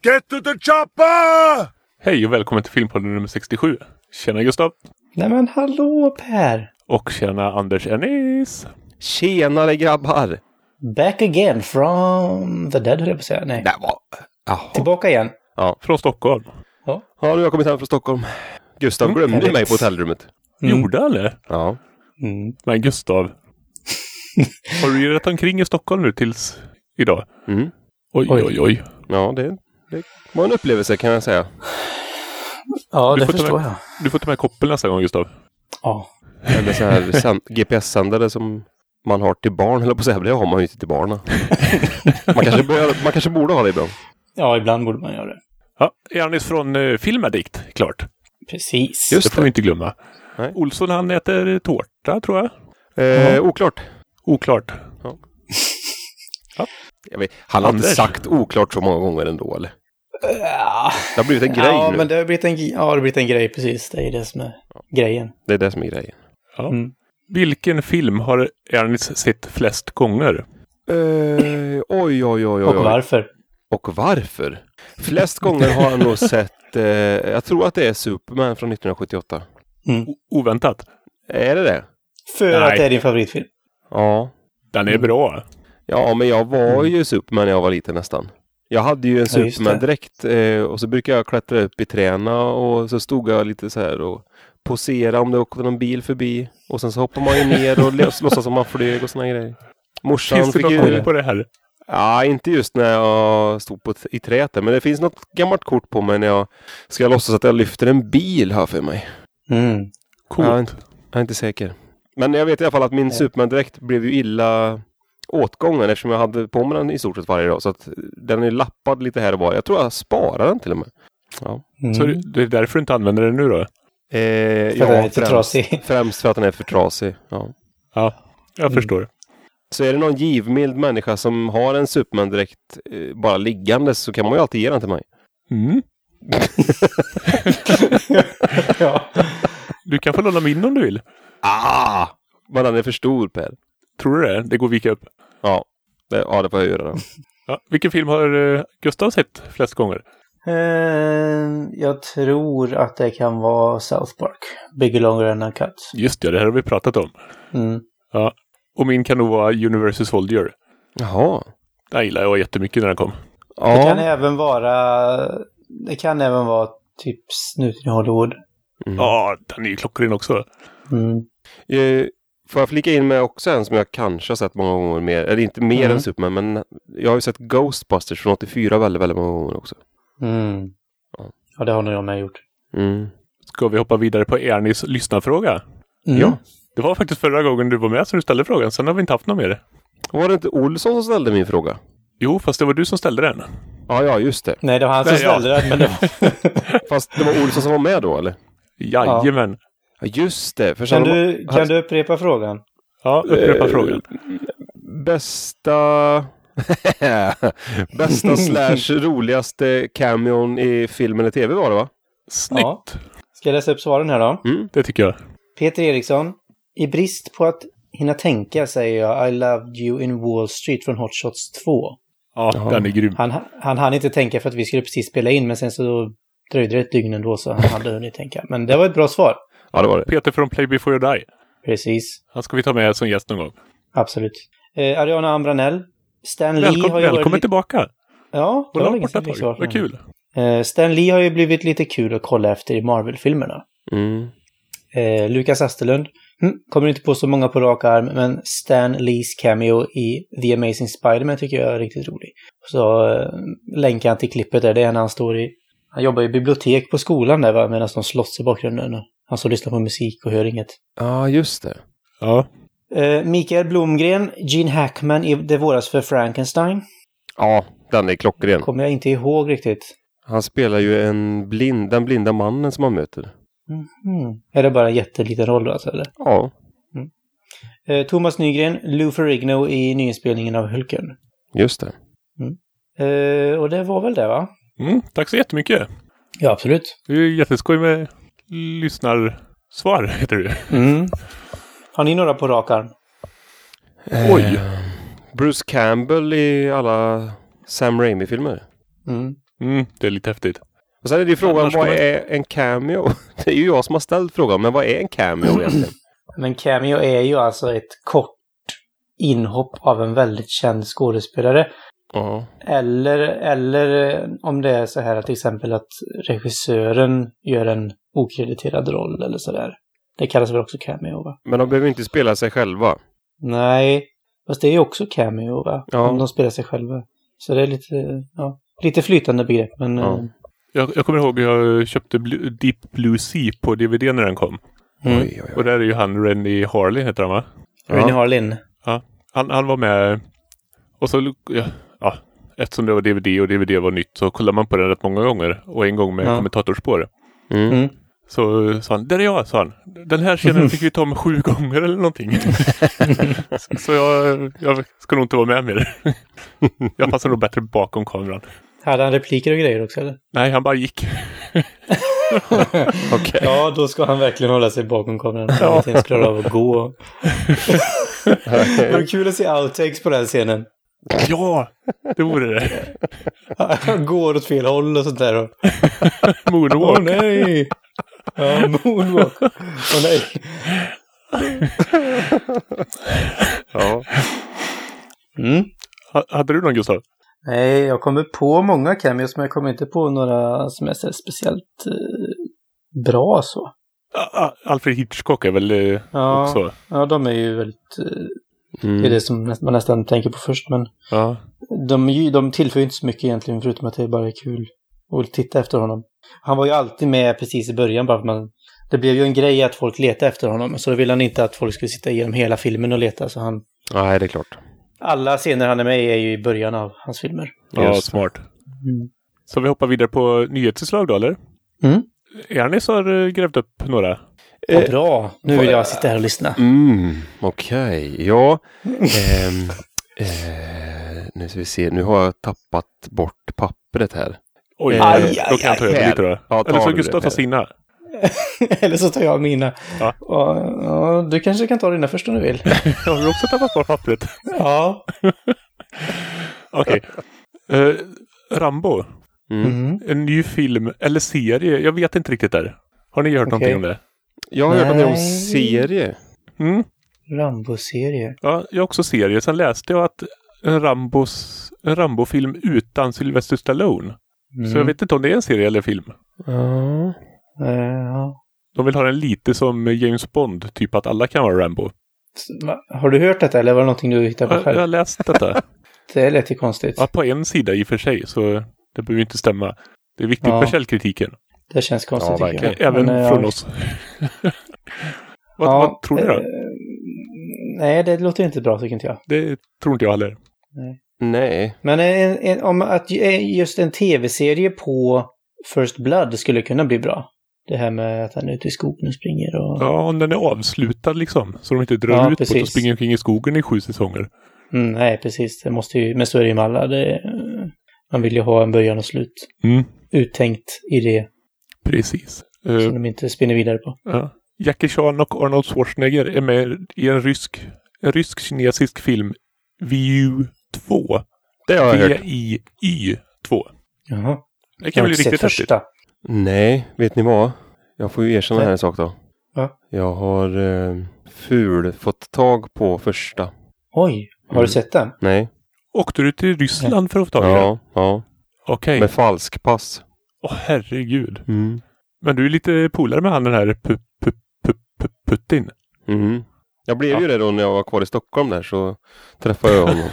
Get to the chopper! Hej och välkommen till Filmpodden nummer 67. Tjena Gustav. Nej men hallå Per. Och tjena Anders Ennis. Tjenare grabbar. Back again from the dead, höll jag på att säga. Nej. Det var... Tillbaka igen. Ja. Från Stockholm. Ja, nu har jag kommit hem från Stockholm. Gustav glömde mig på hotellrummet. Gjorde han det? Ja. Men Gustav, har du ju rätt omkring i Stockholm nu tills idag? Oj. Ja, det var en upplevelse kan jag säga. Ja, det förstår jag. Du får ta med koppel nästa gång, Gustav. Ja. Eller så här GPS-sändare som man har till barn, eller på så här, det har man ju inte till barnen. Man kanske borde ha det ibland. Ja, ibland borde man göra det. Ja, Ernest från Filmaddikt, klart. Precis. Just det får vi inte glömma. Nej. Olsson, han äter tårta, tror jag. Oklart. Ja. Ja. Jag vet, han har inte sagt oklart så många gånger ändå, eller? Ja. Det har blivit en grej nu. Men det har blivit en grej, precis. Det är det som är grejen. Det är det som är grejen. Ja. Vilken film har Ernest sett flest gånger? Oj. Och varför? Flest gånger har han nog sett, jag tror att det är Superman från 1978. Oväntat. Är det? För att det är din favoritfilm. Ja. Den är bra. Ja, men jag var ju Superman när jag var liten nästan. Jag hade ju en Superman-dräkt och så brukade jag klättra upp i träna och så stod jag lite så här och posera om det åkte någon bil förbi. Och sen så hoppar man ju ner och låtsas som man flög och såna grejer. Morsan finns det fick något kort på det här? Ja, inte just när jag stod i träet. Men det finns något gammalt kort på mig när jag ska låtsas att jag lyfter en bil här för mig. Coolt. Jag är inte säker. Men jag vet i alla fall att min Superman-dräkt blev ju illa åtgången eftersom jag hade på mig den i stort sett varje dag. Så att den är lappad lite här och var. Jag tror jag sparar den till och med. Ja. Så det är därför du inte använder den nu då? För den är för trasig. Främst för att den är för trasig. Ja, jag förstår. Så är det någon givmild människa som har en Superman-dräkt bara liggande så kan man ju alltid ge den till mig. Ja. Du kan få låna min om du vill. Men den är för stor, Per. Tror du det? Det går att vika upp. Ja, det får jag göra. Ja. Vilken film har Gustav sett flest gånger? Jag tror att det kan vara South Park. Bigger, Longer and Uncut. Just det har vi pratat om. Ja. Och min kan nog vara Universal Soldier. Jaha. Den gillar jag jättemycket när den kom. Ja. Det kan även vara typ Snuten i Hollywood. Ja, den är ju klockren också. Får jag flika in med också en som jag kanske har sett många gånger mer. Eller inte mer än Superman, men jag har ju sett Ghostbusters från 84 väldigt, väldigt många gånger också. Ja, det har nog jag med gjort. Ska vi hoppa vidare på Ernis lyssnarfråga? Ja. Det var faktiskt förra gången du var med som du ställde frågan. Sen har vi inte haft någon mer. Var det inte Olsson som ställde min fråga? Jo, fast det var du som ställde den. Ja, just det. Nej, det var han som ställde den. Men det var... Fast det var Olsson som var med då, eller? Jajamän. Ja, just det. För Kan du upprepa frågan? Ja, upprepa frågan. Bästa / roligaste cameon i film eller tv var det, va? Snyggt. Ja. Ska jag läsa upp svaren här då? Det tycker jag. Peter Eriksson. I brist på att hinna tänka säger jag I loved you in Wall Street från Hot Shots 2. Ja, den är grym. Han hann inte tänka för att vi skulle precis spela in, men sen så dröjde det ett dygn ändå så han hade hunnit tänka. Men det var ett bra svar. Ja, det var det. Peter från Play Before You Die. Precis. Han ska vi ta med som gäst någon gång. Absolut. Ariana Ambranell. Stan Lee har ju välkommen tillbaka. Ja, det var länge sedan vi svarade. Vad kul. Stan Lee har ju blivit lite kul att kolla efter i Marvel-filmerna. Lukas Asterlund. Kommer inte på så många på rak arm, men Stan Lees cameo i The Amazing Spider-Man tycker jag är riktigt rolig. Så länkar han till klippet där. Det är när han står i... Han jobbar i bibliotek på skolan där, va? Medan de slåss i bakgrunden. Han så lyssnar på musik och hör inget. Ja, just det. Ja. Mikael Blomgren, Gene Hackman i Det våras för Frankenstein. Ja, den är klockren. Kommer jag inte ihåg riktigt. Han spelar ju den blinda mannen som han möter. Är det bara en jätteliten roll då, alltså, eller? Ja. Thomas Nygren, Lou Ferrigno i nyinspelningen av Hulken. Just det. Och det var väl det, va? Tack så jättemycket. Ja, absolut. Det är jätteskoj med lyssnarsvar, heter det. Har ni några på rak arm? Oj. Bruce Campbell i alla Sam Raimi-filmer. Det är lite häftigt. Och sen är det frågan, vad är en cameo? Det är ju jag som har ställt frågan, men vad är en cameo egentligen? Men cameo är ju alltså ett kort inhopp av en väldigt känd skådespelare. Eller om det är så här att till exempel att regissören gör en okrediterad roll eller sådär. Det kallas väl också cameo, va? Men de behöver inte spela sig själva. Nej, fast det är ju också cameo, va? Ja. Om de spelar sig själva. Så det är lite flytande begrepp, men... Jag kommer ihåg att jag köpte Deep Blue Sea på DVD när den kom. Oj. Och där är ju han Rennie Harlin, heter han, va? Rennie Harlin. Ja, han var med. Och så, eftersom det var DVD och DVD var nytt så kollade man på den rätt många gånger. Och en gång med kommentatorspår. Så sa han, där är jag, sa han. Den här scenen fick vi ta med 7 gånger eller någonting. Så jag ska nog inte vara med mer. Jag passar nog bättre bakom kameran. Hade han repliker och grejer också, eller? Nej, han bara gick. Okay. Ja, då ska han verkligen hålla sig bakom kameran. Han inte ens klarar av att gå. Det var kul att se outtakes på den scenen. Ja, det vore det. Han går åt fel håll och sånt där. Moonwalk. Åh nej! Ja, moonwalk. Åh nej. Ja. Hade du någon, Gustav? Nej, jag kommer på många cameos, men jag kommer inte på några som är så speciellt bra så. Alfred Hitchcock är väl också? Ja, de är ju väldigt... Det är det som man nästan tänker på först, men de tillför ju inte så mycket egentligen, förutom att det bara är kul att titta efter honom. Han var ju alltid med precis i början, bara för det blev ju en grej att folk letade efter honom, så då ville han inte att folk skulle sitta igenom hela filmen och leta, så han... Nej, det är klart. Alla scener han är med är ju i början av hans filmer. Ja, smart. Så vi hoppar vidare på nyhetsinslag då, eller? Ernest har grävt upp några. Bra, nu vill jag sitta här och lyssna. Okej. Ja. Nu ska vi se, nu har jag tappat bort pappret här. Oj, då kan jag ta över lite då. Ja, eller så Gustav tar sina. Eller så tar jag mina. Ja, du kanske kan ta dina först om du vill. Jag har också tappat bort pappret. Ja. Okej. Rambo. En ny film eller serie. Jag vet inte riktigt där. Har ni hört någonting om det? Jag har hört om det om serie. Rambo-serie. Ja, jag har också serie. Sen läste jag att en Rambo-film utan Sylvester Stallone. Så jag vet inte om det är en serie eller film. De vill ha den lite som James Bond. Typ att alla kan vara Rambo. Har du hört detta eller var det någonting du hittade på själv? Jag har läst detta. Det lät ju konstigt. Ja, på en sida i och för sig. Så det behöver inte stämma. Det är viktigt med källkritiken. Det känns konstigt tycker jag. Även från oss. Vad tror du då? Nej, det låter inte bra tycker inte jag. Det tror inte jag heller. Nej. Men om att just en tv-serie på First Blood skulle kunna bli bra. Det här med att han är ute i skogen och springer. Och... Ja, om den är avslutad liksom. Så de inte drar ut på och springer omkring i skogen i 7 säsonger. Nej, precis. Det måste ju, men så är det ju med alla. Man vill ju ha en början och slut. Uttänkt idé. Precis. Som de inte spinner vidare på. Ja. Jackie Chan och Arnold Schwarzenegger är med i en rysk-kinesisk film VU 2. Det har jag hört. VIY 2. Jaha. Det kan bli riktigt häftigt. Nej, vet ni vad? Jag får ju erkänna här en sak då. Ja. Jag har fått tag på första. Oj, har du sett den? Nej. Åkte du till Ryssland för att få tag i den? Ja. Okej. Med falsk pass. Herregud. Men du är lite polare med han den här Putin. Jag blev ju det då när jag var kvar i Stockholm där, så träffade jag honom.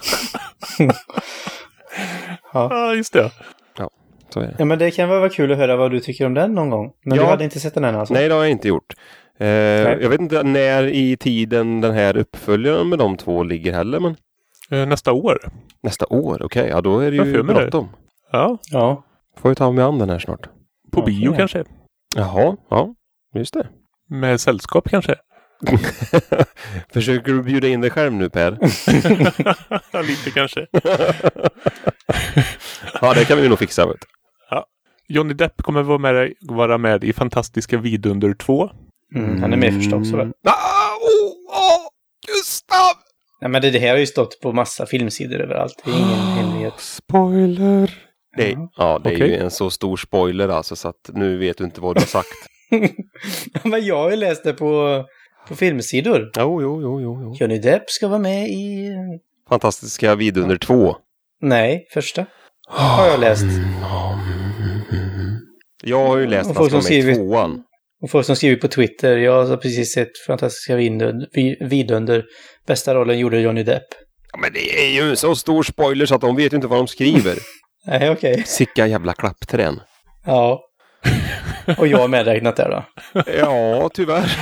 Ja, just det. Ja, så är det. Ja, men det kan vara kul att höra vad du tycker om den någon gång. Men du hade inte sett den än alltså? Nej, det har jag inte gjort. Jag vet inte när i tiden den här uppföljaren med de två ligger heller, men... Nästa år. Nästa år, okej. Ja, då är det ju bråttom. Ja. Får ju ta med an den här snart. På bio kanske. Jaha, ja. Just det. Med sällskap kanske. Försöker du bjuda in dig själv nu, Per? Lite kanske. Ja, det kan vi nog fixa, vet du. Ja. Johnny Depp kommer vara med i Fantastiska Vidunder 2. Han är med förstås också, väl? Gustav! Nej, men det här har ju stått på massa filmsidor överallt. Det är ingen hemlighet. Spoiler! Det är ju en så stor spoiler alltså, så att nu vet du inte vad du har sagt. Men jag har ju läst det på filmsidor. Jo. Johnny Depp ska vara med i... Fantastiska Vidunder 2. Nej, första. Har jag läst. Jag har ju läst att han ska med i 2:an. Och folk som skriver på Twitter, jag har precis sett Fantastiska Vidunder. Bästa rollen gjorde Johnny Depp. Ja, men det är ju en så stor spoiler så att de vet ju inte vad de skriver. Nej, okej. Sicka jävla klappträn. Ja. Och jag har medräknat det då. Ja, tyvärr.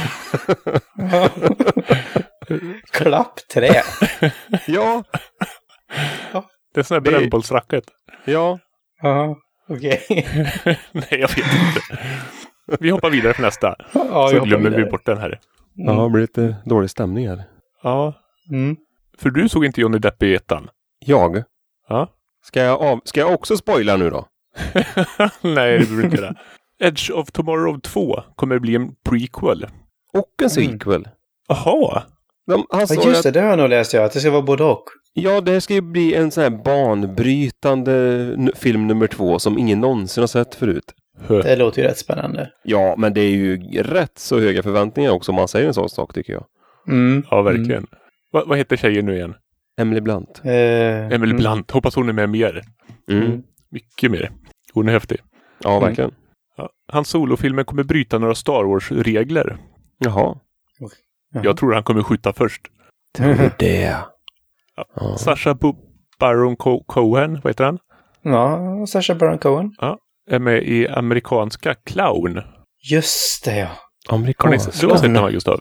Klappträ. Ja. Det är sån här brännbollsracket. Ja. Ja, okej. Nej, jag vet inte. Vi hoppar vidare för nästa. Ja, så glömmer vi bort den här. Ja, det blir lite dålig stämning här. Ja. För du såg inte Johnny Depp i 1:an? Jag? Ja. Ska jag också spoila nu då? Nej, det blir inte det. Edge of Tomorrow 2 kommer bli en prequel. Och en sequel. Jaha. Just det har jag nog läst, att det ska vara både och. Ja, det ska ju bli en sån här banbrytande film nummer 2 som ingen någonsin har sett förut. Det låter ju rätt spännande. Ja, men det är ju rätt så höga förväntningar också om man säger en sån sak, tycker jag. Ja, verkligen. Vad heter tjejen nu igen? Emily Blunt. Emily Blunt. Hoppas hon är med mer. Mycket mer. Hon är häftig. Ja, verkligen. Ja. Hans solofilmen kommer bryta några Star Wars-regler. Jaha. Jag tror han kommer skjuta först. Tror det. Ja. Sacha Baron Cohen, vad heter han? Ja, Sacha Baron Cohen. Ja, är med i amerikanska Clown. Just det, ja. Amerikanska. Du har sett den här, Gustav?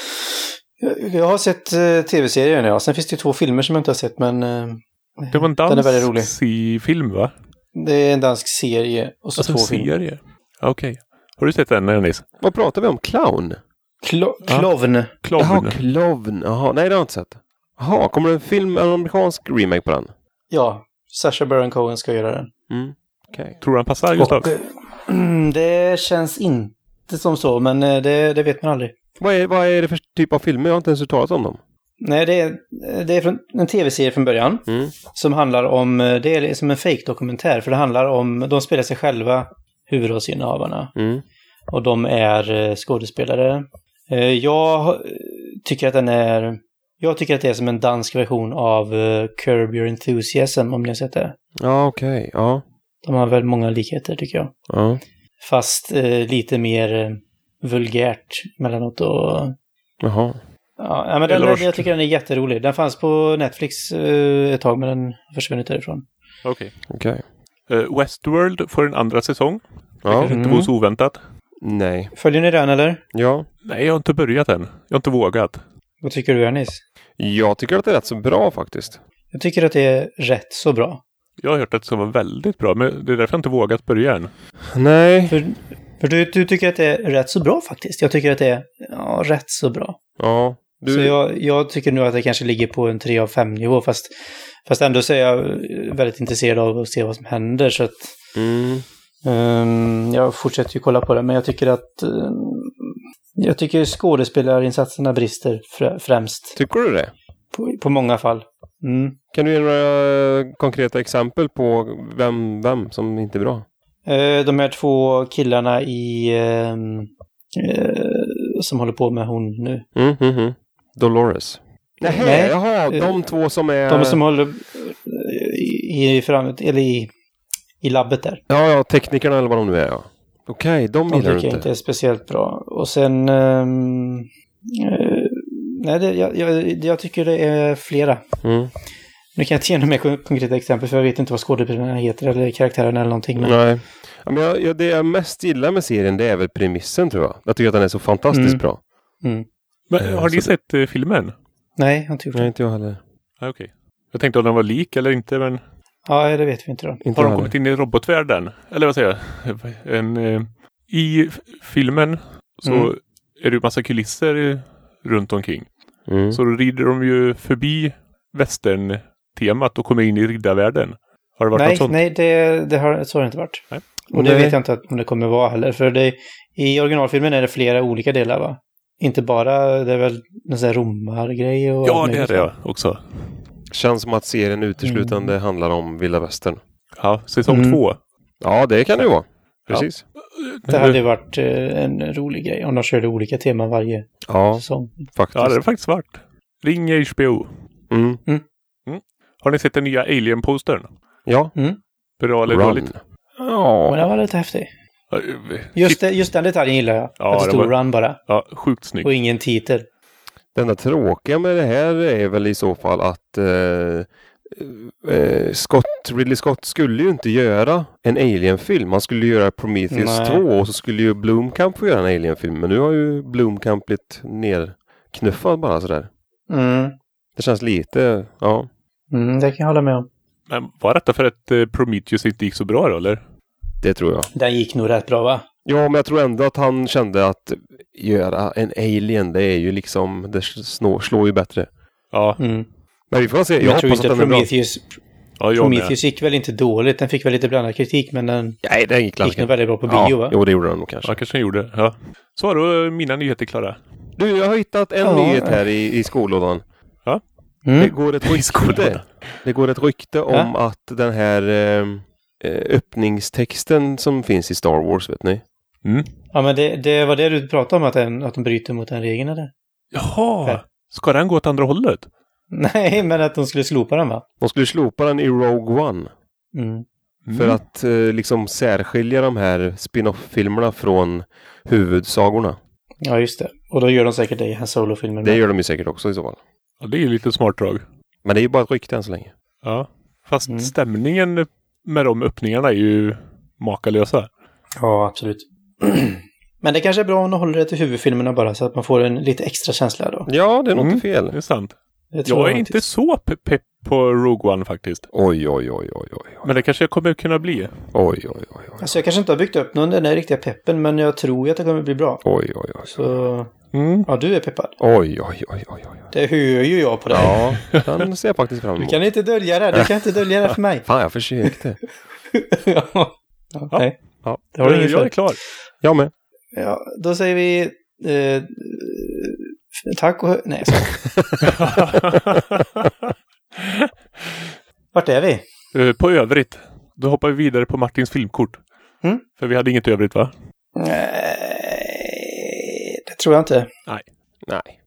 Jag har sett tv-serien, ja. Sen finns det 2 filmer som jag inte har sett, men det var en dans-film, va? Det är en dansk serie och så 2 filmer. Okej. Har du sett den, Dennis? Vad pratar vi om? Clown? Clown. Jaha, Clown. Jaha, nej det har jag inte sett. Jaha, kommer det en amerikansk remake på den? Ja, Sacha Baron Cohen ska göra den. Okay. Tror du han passar, Gustav? Det känns inte som så, men det vet man aldrig. Vad är det för typ av filmer? Jag har inte ens uttalat om dem. Nej, det är från en tv-serie från början. Som handlar om, det är som en fake-dokumentär. För det handlar om, de spelar sig själva, huvudrollsinnehavarna. Och de är skådespelare. Jag tycker att det är som en dansk version av Curb Your Enthusiasm, om ni har sett det. Ja, okej. Ja. De har väl många likheter, tycker jag. Ja. Fast lite mer vulgärt mellanåt och... Jaha. Ja, men jag tycker den är jätterolig. Den fanns på Netflix ett tag, men den försvunnit därifrån. Okej. Westworld får en andra säsong. Det Ja. kanske inte var så oväntat. Nej. Följer ni den, eller? Ja. Nej, jag har inte börjat än. Jag har inte vågat. Vad tycker du, Ernest? Jag tycker att det är rätt så bra faktiskt. Jag tycker att det är rätt så bra. Jag har hört att det var väldigt bra, men det är därför jag inte vågat börja än. Nej. För du tycker att det är rätt så bra faktiskt. Jag tycker att det är rätt så bra. Ja. Så jag tycker nog att det kanske ligger på en 3 av 5 nivå. Fast ändå så är jag väldigt intresserad av att se vad som händer. Så att jag fortsätter ju kolla på det. Men jag tycker att skådespelarinsatserna brister främst. Tycker du det? På många fall. Kan du ge några konkreta exempel på vem som inte är bra? De här 2 killarna som håller på med hon nu. Dolores. Nej, jaha, de 2 som är... De som håller i labbet där. Ja, teknikerna eller vad de nu är, ja. Okej, de gillar tycker inte är speciellt bra. Och sen... jag tycker det är flera. Nu kan jag inte ge några mer konkreta exempel, för jag vet inte vad skådespelarna heter eller karaktärerna eller någonting. Men... Nej. Men det jag mest gillar med serien, det är väl premissen, tror jag. Jag tycker att den är så fantastiskt bra. Men har ni sett filmen? Nej, jag har inte gjort det. Nej, inte jag heller. Okej. Jag tänkte om den var lik eller inte, men... Ja, det vet vi inte då. Har de kommit in i robotvärlden? Eller vad säger jag? I filmen så är det ju massa kulisser runt omkring. Så då rider de ju förbi västern-temat och kommer in i riddarvärlden. Har det varit något sånt? Nej, så har det inte varit. Nej. Och det vet jag inte om det kommer vara heller. För i originalfilmen är det flera olika delar, va? Inte bara, det är väl en sån här romargrej och... Ja, det är det också. Känns som att serien uteslutande handlar om vilda västern. Ja, säsong 2. Ja, det kan det ju vara. Precis. Ja. Det hade varit en rolig grej om de körde olika teman varje säsong. Faktiskt. Ja, det är faktiskt svart. Ring HBO. Har ni sett den nya Alien-postern? Ja. Bra eller dåligt? Ja. Men den var lite häftig. Just den detaljen gillar jag. Ja, att det stod run bara. Ja, sjukt snyggt. Och ingen titel. Det enda tråkiga med det här är väl i så fall att Ridley Scott skulle ju inte göra en Alien-film. Han skulle göra Prometheus 2 och så skulle ju Blomkamp få göra en Alien-film. Men nu har ju Blomkamp blivit nerknuffad bara sådär. Det känns lite, det kan jag hålla med om. Men var detta för att Prometheus inte gick så bra då, eller? Det tror jag. Den gick nog rätt bra, va? Ja, men jag tror ändå att han kände att göra en Alien, det är ju liksom, det slår ju bättre. Ja. Men vi får se. Jag tror inte Prometheus... Ja, Prometheus gick väl inte dåligt. Den fick väl lite blandad kritik, men den gick nog väldigt bra på bio, va? Jo, det gjorde den nog kanske. Ja, kanske den gjorde. Ja. Så var då mina nyheter klara. Du, jag har hittat en nyhet här i skolådan. Ja. Det går ett rykte om att den här öppningstexten som finns i Star Wars, vet ni? Ja, men det var det du pratade om, att de bryter mot den regeln, eller? Jaha! Ska den gå åt andra hållet? Nej, men att de skulle slopa den, va? De skulle slopa den i Rogue One. För att liksom särskilja de här spin-off-filmerna från huvudsagorna. Ja, just det. Och då gör de säkert det i Han Solo-filmen. Det gör de ju säkert också i så fall. Ja, det är ju lite smart drag. Men det är ju bara ett rykte än så länge. Ja, fast stämningen med de öppningarna är ju makalösa. Ja, absolut. Men det kanske är bra om de håller det till huvudfilmerna bara, så att man får en lite extra känsla då. Ja, det är nog inte fel. Det är sant. Jag är inte så pepp på Rogue One faktiskt. Oj. Men det kanske kommer kunna bli. Oj. Alltså jag kanske inte har byggt upp den där riktiga peppen, men jag tror att det kommer bli bra. Oj. Så... Ja, du är peppad. Oj. Det hör ju jag på dig. Ja, den ser jag faktiskt fram emot. Du kan inte dölja det. Du kan inte dölja det för mig. Fan, jag försökte. Ja. Okej. Ja. Det har Jag är klar. Jag med. Ja, då säger vi... tack och... Nej, vart är vi? På övrigt. Då hoppar vi vidare på Martins filmkort. För vi hade inget övrigt, va? Det tror jag inte. Nej.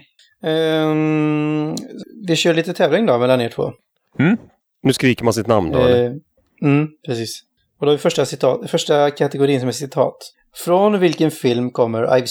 Vi kör lite tävling då mellan er två. Nu skriker man sitt namn då, eller? Precis. Och då är första kategorin som är citat. Från vilken film kommer I've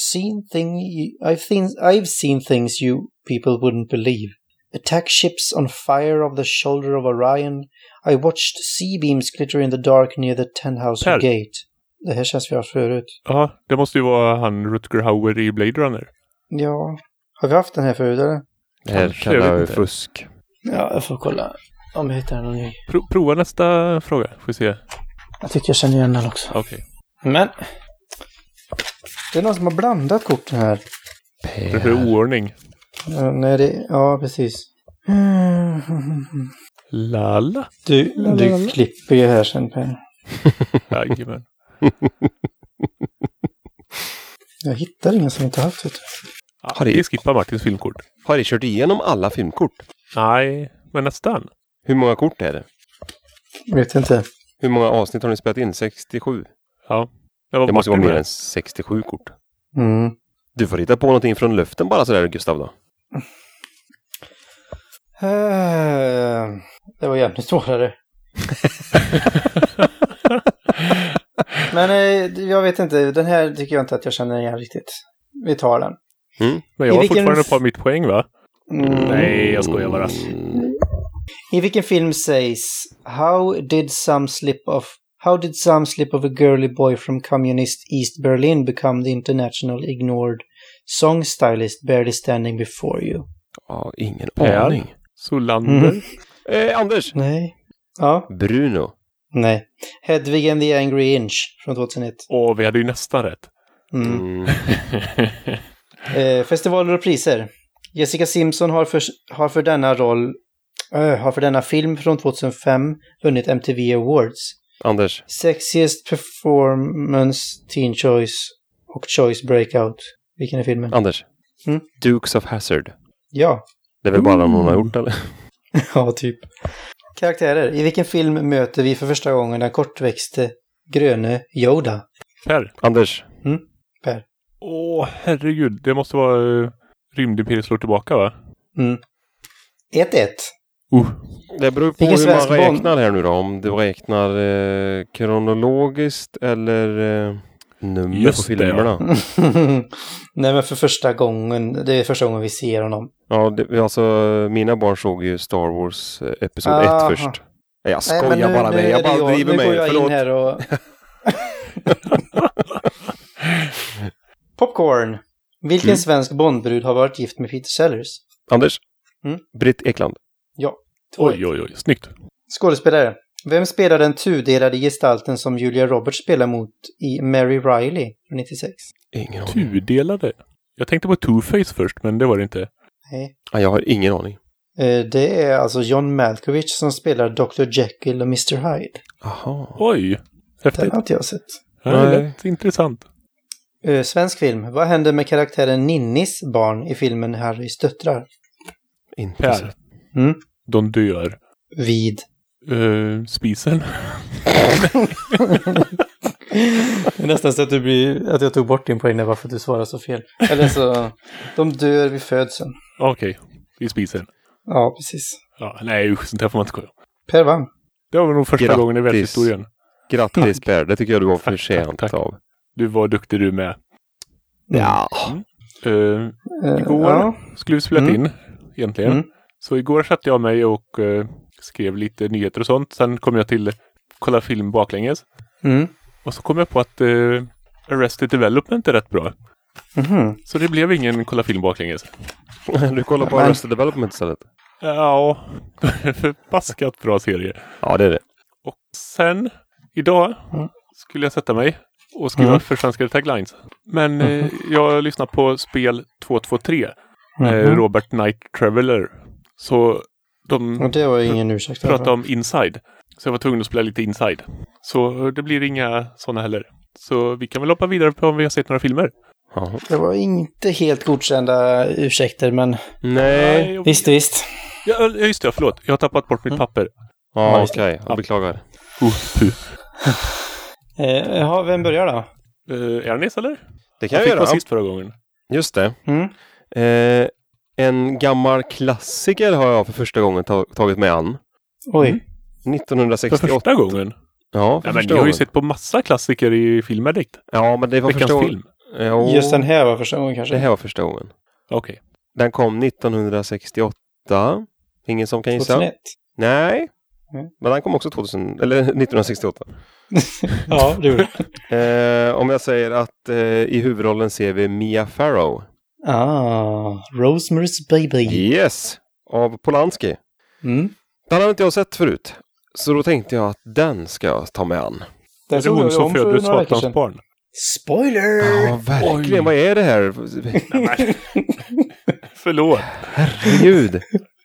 seen things you people wouldn't believe. Attack ships on fire of the shoulder of Orion. I watched sea-beams glitter in the dark near the Tenhouse Gate. Det här känns vi har förut. Ja, det måste ju vara han Rutger Hauer i Blade Runner. Ja. Har vi haft den här förut, eller? Det här kallar vi fusk. Ja, jag får kolla om jag hittar någon ny. Prova nästa fråga, får vi se. Jag tycker jag känner igen den också. Okej. Men det är någon som har blandat korten här. Det är oordning. Ja, precis. Lala. Du klipper ju här sen, Per. Jajamän. Jag hittar ingen som inte haft det. Ja, det skippar Martins filmkort. Har ni kört igenom alla filmkort? Nej, men nästan. Hur många kort är det? Vet inte. Hur många avsnitt har ni spelat in? 67? Ja. Det måste vara mer än 67 kort. Du får hitta på någonting från luften bara sådär, Gustav, då. Det var jävligt svårare. Men jag vet inte. Den här tycker jag inte att jag känner igen riktigt. Vi tar den. Men jag har fortfarande på mitt poäng, va? Nej, jag skojar bara. I vilken film sägs How did some slip of a girly boy from communist East Berlin become the international ignored song stylist barely standing before you? Ja, ingen aning. Solander. Anders. Nej. Ja. Bruno. Nej. Hedwig and the Angry Inch från 2001. Vi hade ju nästan rätt. Festivaler och priser. Jessica Simpson har för denna film från 2005 vunnit MTV Awards. Anders. Sexiest Performance, Teen Choice och Choice Breakout. Vilken är filmen? Anders. Dukes of Hazzard. Ja. Det är väl bara hon har gjort, eller? Ja, typ. Karaktärer. I vilken film möter vi för första gången den kortväxte gröne Yoda? Per. Anders. Per. Herregud. Det måste vara Rymdimperiet slår tillbaka, va? 1-1. Det beror på hur man räknar här nu då. Om du räknar kronologiskt eller nummer på filmerna. Nej, men för första gången. Det är första gången vi ser honom. Ja, alltså mina barn såg ju Star Wars episod 1 först. Jag skojar bara med. Jag bara driver mig. Nu går jag in här och... Popcorn. Vilken svensk Bondbrud har varit gift med Peter Sellers? Anders? Britt Ekland. Ja. Oj. Snyggt. Skådespelare. Vem spelar den tudelade gestalten som Julia Roberts spelar mot i Mary Riley 96? Ingen aning. Tudelade? Jag tänkte på Two-Face först, men det var det inte. Nej. Jag har ingen aning. Det är alltså John Malkovich som spelar Dr. Jekyll och Mr. Hyde. Aha. Oj, häftigt. Den har inte jag sett. Ja, det är intressant. Svensk film. Vad händer med karaktären Ninnis barn i filmen Harrys döttrar? Inte sett. De dör. Vid? Spisen. Det är nästan så att jag tog bort din poäng bara för att du svarar så fel. Eller så, de dör vid födseln. Okej, i spisen. Ja, precis. Ja, nej, sånt här får man inte skoja. Per vann. Det var nog första gången i världshistorien. Grattis Per, det tycker jag du var förtjänt av. Du var duktig du med. Ja. Igår skulle vi spela in egentligen. Så igår satte jag mig och skrev lite nyheter och sånt. Sen kom jag till kolla film baklänges. Och så kom jag på att Arrested Development är rätt bra. Så det blev ingen kolla film baklänges. Du kollar på Arrested Development istället? Ja, förbaskat bra serie. Ja, det är det. Och sen, idag skulle jag sätta mig och skriva försvenskade taglines. Men jag lyssnar på spel 223. Robert Night Traveler. Så och det var ingen ursäkt. Prata om Inside. Så jag var tvungen att spela lite Inside. Så det blir inga sådana heller. Så vi kan väl hoppa vidare på om vi har sett några filmer. Aha. Det var inte helt godkända ursäkter, men... Nej. Visst. Ja, just det, förlåt. Jag har tappat bort mitt papper. Ja, okej. Jag beklagar. Vem börjar då? Ernest, eller? Det kan jag göra. Fick vara sist förra gången. Just det. En gammal klassiker har jag för första gången tagit mig an. Oj. 1968. För första gången? Ja, för men ni har ju sett på massa klassiker i Filmaddikt. Ja, men det var första gången. Film. Just den här var första gången kanske? Det här var första gången. Okej. Den kom 1968. Ingen som kan gissa? 2001? Nej. Men den kom också 1968. Ja, det gjorde det. Om jag säger att i huvudrollen ser vi Mia Farrow. Rosemary's Baby. Yes, av Polanski. Den har inte jag sett förut. Så då tänkte jag att den ska jag ta med an. Det är hon som föder Satans barn. Spoiler! Ja, verkligen. Oj. Vad är det här? Förlåt. Herregud.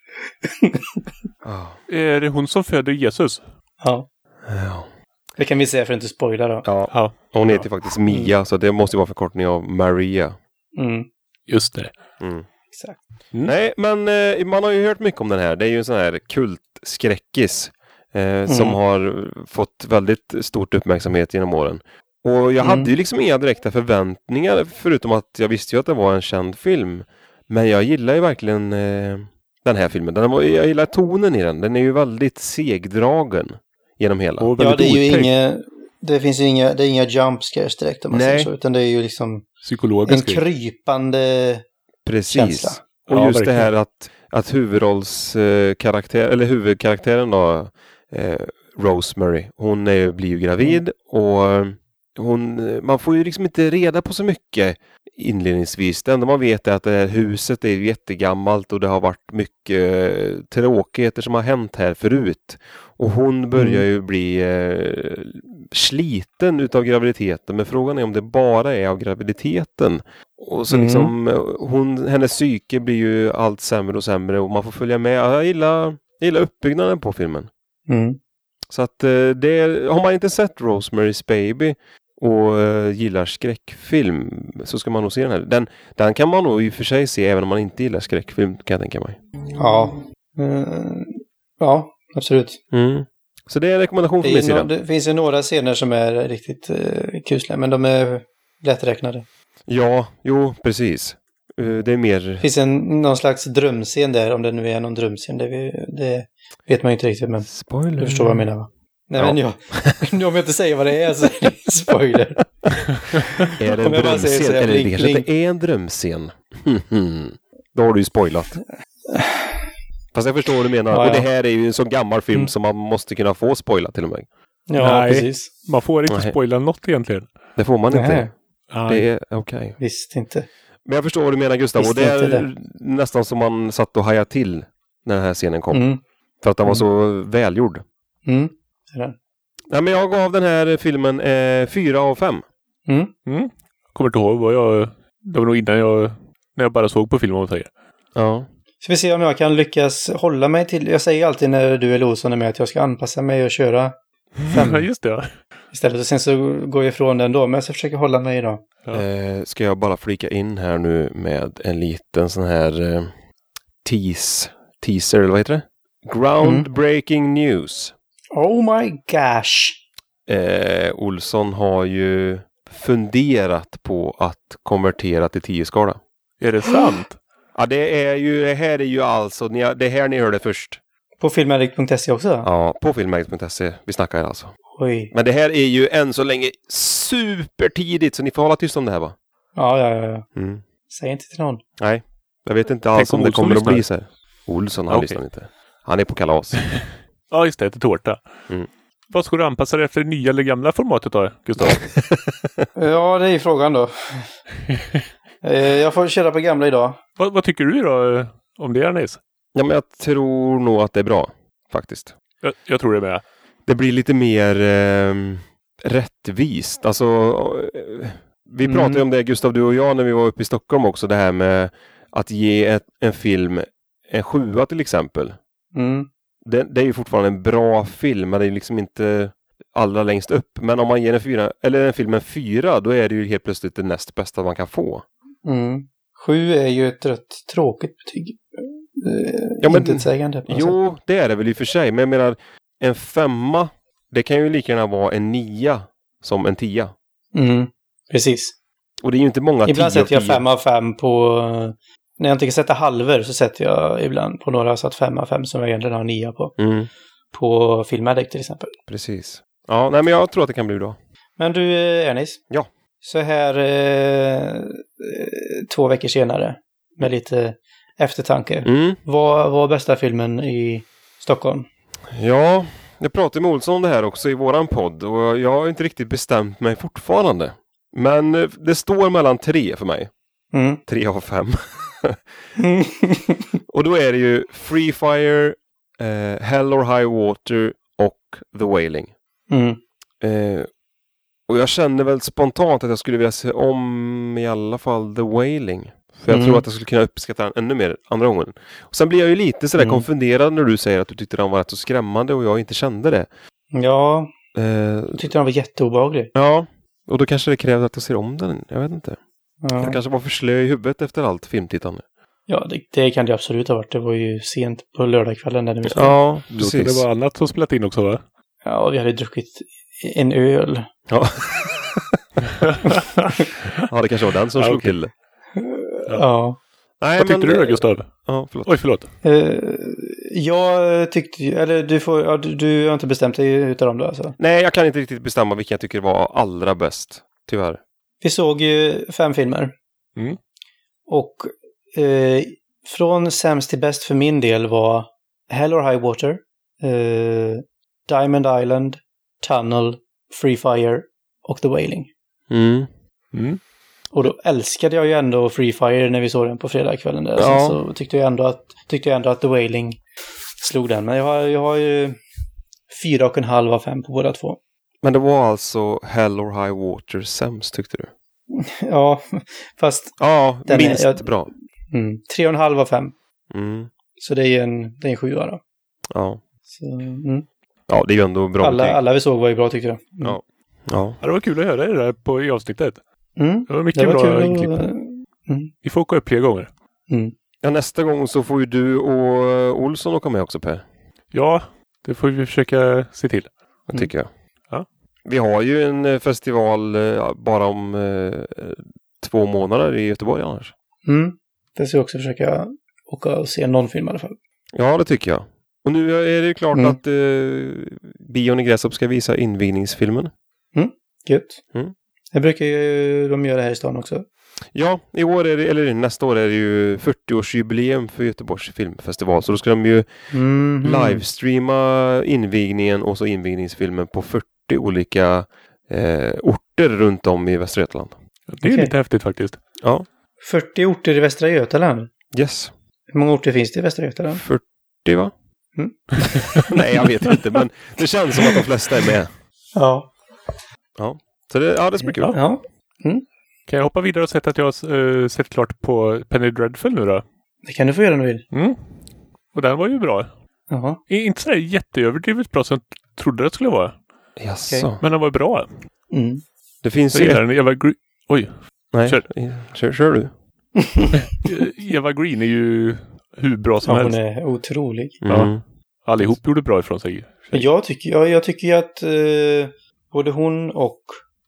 Är det hon som föder Jesus? Ja. Det kan vi säga för att inte spoila då. Ja. Hon heter faktiskt Mia, så det måste vara förkortning av Maria. Just det. Exakt. Nej, men man har ju hört mycket om den här. Det är ju en sån här kultskräckis som har fått väldigt stort uppmärksamhet genom åren. Och jag hade ju liksom inga direkta förväntningar, förutom att jag visste ju att det var en känd film. Men jag gillar ju verkligen den här filmen. Jag gillar tonen i den. Den är ju väldigt segdragen genom hela. Ja, det är ju det finns ju inga jump scares direkt om man säger så, utan det är ju liksom en krypande känsla. Och just det här att huvudkaraktären då, Rosemary, hon blir ju gravid och man får ju liksom inte reda på så mycket inledningsvis. Det enda man vet är att det här huset är jättegammalt och det har varit mycket tråkigheter som har hänt här förut. Och hon börjar ju bli sliten utav graviditeten, men frågan är om det bara är av graviditeten. Och så liksom hennes psyke blir ju allt sämre och sämre och man får följa med. Jag gillar uppbyggnaden på filmen. Så att har man inte sett Rosemary's Baby och gillar skräckfilm så ska man nog se den här. Den kan man nog i och för sig se även om man inte gillar skräckfilm, kan jag tänka mig. Ja. Ja, Absolut. Så det är en rekommendation för mig sidan. Det finns ju några scener som är riktigt kusliga, men de är lätträknade. Ja, jo, precis. Det är mer... Det finns någon slags drömscen där, om det nu är någon drömscen. Det vet man ju inte riktigt, men spoiler. Du förstår vad jag menar, va? Nej, men om jag inte säger vad det är så är det spoiler. Är det en drömscen? Eller det kanske inte är en drömscen. Då har du ju spoilat. Fast jag förstår vad du menar. Ja, och det här är ju en så gammal film som man måste kunna få spoila till och med. Ja, nej, precis. Man får inte spoila något egentligen. Det får man inte. Det är okej. Visst inte. Men jag förstår vad du menar, Gustav. Och det är nästan som man satt och hajade till när den här scenen kom. För att den var så välgjord. Ja, men jag gav den här filmen 4 av 5. Kommer inte ihåg vad jag... Det var nog innan när jag bara såg på filmen och säger. Ja. Ska vi se om jag kan lyckas hålla mig till... Jag säger alltid när du eller Olsson är med att jag ska anpassa mig och köra 5. Ja, just det. Istället. Och sen så går jag ifrån den då. Men jag ska försöka hålla mig idag. Ja. Ska jag bara flika in här nu med en liten sån här teaser, eller vad heter det? Groundbreaking news. Oh my gosh. Olsson har ju funderat på att konvertera till 10-skala. Är det sant? Ja, det här är ju alltså, det här ni hörde först. På filmaddict.se också? Ja, på filmaddict.se. Vi snackar alltså. Oj. Men det här är ju än så länge supertidigt, så ni får hålla tyst om det här, va? Ja. Säg inte till någon. Nej, jag vet inte alls om det kommer att bli så här. Olsson, han lyssnar inte. Han är på kalas. Ja, just det. Till tårta. Vad ska du anpassa dig efter det nya eller gamla formatet då, Gustav? Ja, det är ju frågan då. Jag får köra på gamla idag. Vad tycker du då om det, Arnis? Ja, men jag tror nog att det är bra, faktiskt. Jag tror det med. Det blir lite mer rättvist. Alltså, vi pratade ju om det, Gustav, du och jag, när vi var uppe i Stockholm också. Det här med att ge en film en 7 till exempel. Det är ju fortfarande en bra film, men det är liksom inte allra längst upp. Men om man ger en film en 4, då är det ju helt plötsligt det näst bästa man kan få. 7 är ju ett rätt tråkigt betyg. Intetsägande. Jo, det är det väl i och för sig. Men jag menar, en 5, det kan ju lika gärna vara en 9 som en 10. Precis. Och det är ju inte många 10. Ibland sätter jag 5 av 5 på... När jag inte kan sätta halver så sätter jag ibland på några så att 5 av 5 som jag egentligen har 9 på. På Filmaddict till exempel. Precis. Ja, nej, men jag tror att det kan bli bra. Men du, Ernest. Ja. Så här 2 veckor senare med lite eftertanke. Vad var bästa filmen i Stockholm? Ja, jag pratade med Olsson om det här också i våran podd. Och jag har inte riktigt bestämt mig fortfarande. Men det står mellan 3 för mig. 3 av 5. Och då är det ju Free Fire, Hell or High Water och The Wailing. Och jag känner väl spontant att jag skulle vilja se om i alla fall The Wailing. För jag tror att jag skulle kunna uppskatta den ännu mer andra gången. Och sen blir jag ju lite sådär konfunderad när du säger att du tyckte den var rätt så skrämmande och jag inte kände det. Ja, jag tyckte den var jätteobehaglig. Ja, och då kanske det krävs att jag ser om den. Jag vet inte. Ja. Jag kanske var för slö i huvudet efter allt filmtittande. Ja, det kan det absolut ha varit. Det var ju sent på lördagskvällen när vi såg. Ja, precis. Det var annat som spelat in också, va? Ja, vi hade druckit en öl. Ja. Ja, det kanske var den som slog till det. Ja. Nej, vad tyckte du då, Gustav? Ja, förlåt. Oj, förlåt. Jag tyckte... Eller du har inte bestämt dig utav dem då, alltså? Nej, jag kan inte riktigt bestämma vilken jag tycker var allra bäst. Tyvärr. Vi såg ju 5 filmer. Och från sämst till bäst för min del var Hell or High Water, Diamond Island, Tunnel, Free Fire och The Wailing. Och då älskade jag ju ändå Free Fire när vi såg den på fredagskvällen där. Ja. Så tyckte jag ändå att The Wailing slog den. Men jag har ju 4,5 av 5 på båda två. Men det var alltså Hell or High Water sämst, tyckte du? Ja, fast... Ja, minst bra. 3,5 av 5. Så det är en 7 då. Ja. Så, ja, det är ju ändå bra. Alla vi såg var ju bra, tyckte jag. Ja. Det var kul att höra det där i avsnittet. Det var mycket bra inklipp. Vi får åka upp 3 gånger. Ja, nästa gång så får ju du och Olsson åka med också, Per. Ja, Det får vi försöka se till. Det tycker jag. Ja. Vi har ju en festival bara om 2 månader i Göteborg annars. Det ska jag också försöka åka och se någon film i alla fall. Ja, det tycker jag. Och nu är det klart att Bion i Grästorp ska visa invigningsfilmen. Gött. Det brukar ju de göra här i stan också. Ja, i år är det, eller nästa år är det ju 40-årsjubileum för Göteborgs filmfestival. Så då ska de ju livestreama invigningen och så invigningsfilmen på 40 olika orter runt om i Västra Götaland. Det är lite häftigt faktiskt. Ja. 40 orter i Västra Götaland? Yes. Hur många orter finns det i Västra Götaland? 40 va? Nej, jag vet inte, men det känns som att de flesta är med. Ja. Ja. Så det ska bli kul. Ja. Kan jag hoppa vidare och säga att jag har sett klart på Penny Dreadful nu då? Det kan du få göra om du vill. Och den var ju bra. Jaha. Inte så där jätteöverdrivet bra som jag trodde det skulle vara. Jaså. Men den var bra. Det finns ju... Oj. Nej, kör du. Eva Green är ju hur bra som helst. Hon är otrolig. Ja. Allihop gjorde bra ifrån sig. Jag tycker ju att både hon och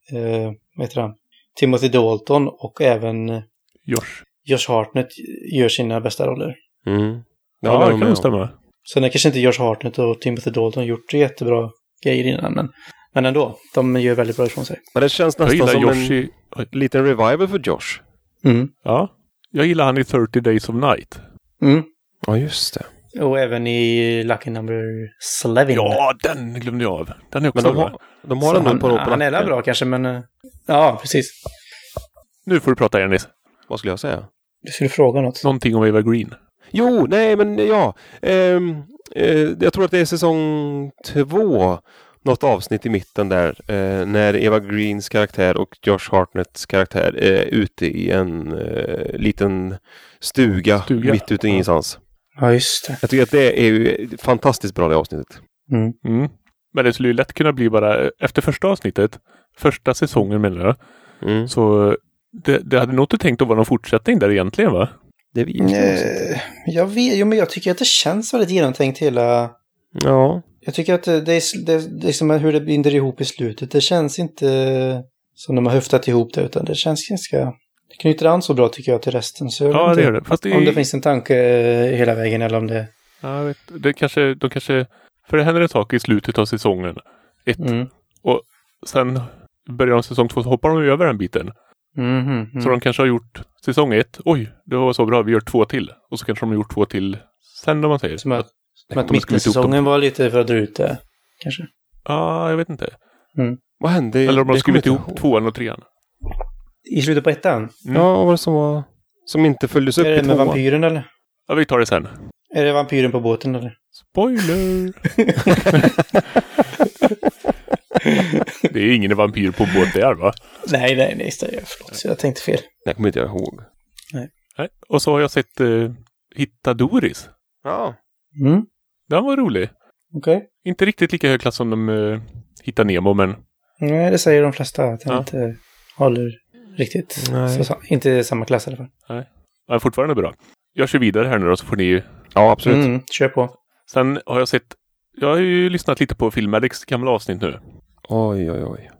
Timothy Dalton och även Josh Hartnett gör sina bästa roller. Ja, det kan nog stämma. Sen är kanske inte Josh Hartnett och Timothy Dalton gjort jättebra grejer innan, men ändå, de gör väldigt bra ifrån sig. Men det känns nästan som en liten revival för Josh. Ja, jag gillar han i 30 Days of Night. Ja, just det. Och även i Lucky Number 11. Ja, den glömde jag av. Den är också bra. De har den på han är bra kanske, men... Ja, precis. Nu får du prata, Janis. Vad skulle jag säga? Du skulle fråga något. Någonting om Eva Green. Jo, nej, men ja. Jag tror att det är säsong 2. Något avsnitt i mitten där. När Eva Greens karaktär och Josh Hartnetts karaktär är ute i en liten stuga mitt ute i ingenstans. Ja, just det. Jag tycker att det är ju fantastiskt bra det avsnittet. Men det skulle ju lätt kunna bli bara efter första avsnittet, första säsongen menar jag, så det hade nog inte tänkt att vara någon fortsättning där egentligen, va? Det vet jag vet, men jag tycker att det känns väldigt genomtänkt hela... Ja. Jag tycker att det är som hur det binder ihop i slutet. Det känns inte som de har höftat ihop det, utan det känns ganska... Det knyter an så bra tycker jag till resten. Så ja, det gör det. Fast om det finns en tanke hela vägen eller om det... Ja, jag vet. De kanske... För det händer en sak i slutet av säsongen 1. Och sen börjar de säsong 2 så hoppar de över den biten. Så de kanske har gjort säsong 1. Oj, det var så bra. Vi gör 2 till. Och så kanske de har gjort 2 till sen om man säger. Som att mittensäsongen var lite för att dra ut det, kanske. Ja, jag vet inte. Vad hände? Eller om de har skrivit ihop 2:an och 3:an. I slutet på 1:an? Ja, vad var det som inte följdes upp i 2:an? Är det med vampyren eller? Ja, vi tar det sen. Är det vampyren på båten eller? Spoiler! Det är ingen vampyr på båt där, va? Nej, förlåt. Så jag tänkte fel. Jag kommer inte ihåg. Nej. Och så har jag sett Hitta Doris. Ja. Den var rolig. Okej. Inte riktigt lika hög klass som de Hitta Nemo, men... Nej, det säger de flesta. Att jag inte håller riktigt. Inte samma klass i alla fall. Nej. Men fortfarande bra. Jag kör vidare här nu då, så får ni... Ja, absolut. Kör på. Sen har jag sett... Jag har ju lyssnat lite på Filmedics gamla avsnitt nu. Oj.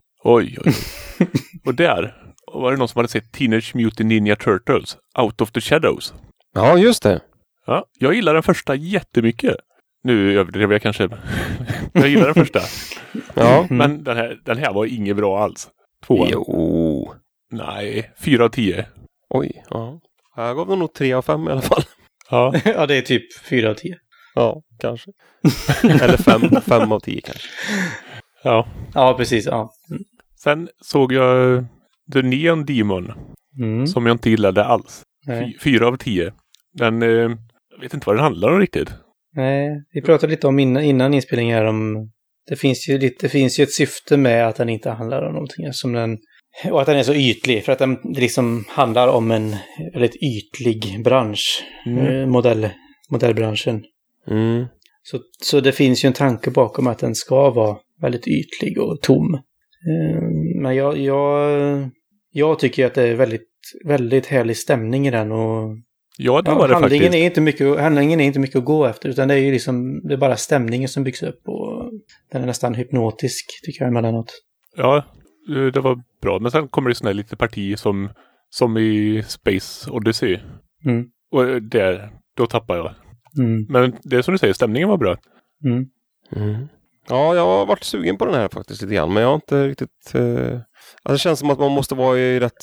Och där var det någon som hade sett Teenage Mutant Ninja Turtles Out of the Shadows. Ja, just det. Ja, jag gillar den första jättemycket. Nu överdrev jag kanske. Jag gillar den första. Ja. Men den här var inget bra alls. 2. Jo. Nej, 4 av 10. Oj, ja. Jag gav nog 3 av 5 i alla fall. Ja. Ja, det är typ 4 av 10. Ja, kanske. Eller 5 av 10 kanske. Ja, precis. Ja. Sen såg jag The Neon Demon. Som jag inte gillade alls. 4 av 10. Den, jag vet inte vad den handlar om riktigt. Nej, vi pratade lite om innan inspelningen här om... Det finns ju ett syfte med att den inte handlar om någonting som den... Och att den är så ytlig, för att den liksom handlar om en väldigt ytlig bransch. Modellbranschen. Så det finns ju en tanke bakom att den ska vara väldigt ytlig och tom. Men jag tycker att det är väldigt, väldigt härlig stämning i den. Och Ja, det var det handlingen faktiskt. Handlingen är inte mycket att gå efter, utan det är ju liksom, det är bara stämningen som byggs upp och den är nästan hypnotisk, tycker jag emellanåt. Ja, det var bra. Men sen kommer det sådana lite parti som i Space Odyssey. Mm. Och då tappar jag. Mm. Men det är som du säger, stämningen var bra. Mm. Mm. Ja, jag har varit sugen på den här faktiskt lite grann, men jag har inte riktigt... Alltså det känns som att man måste vara i rätt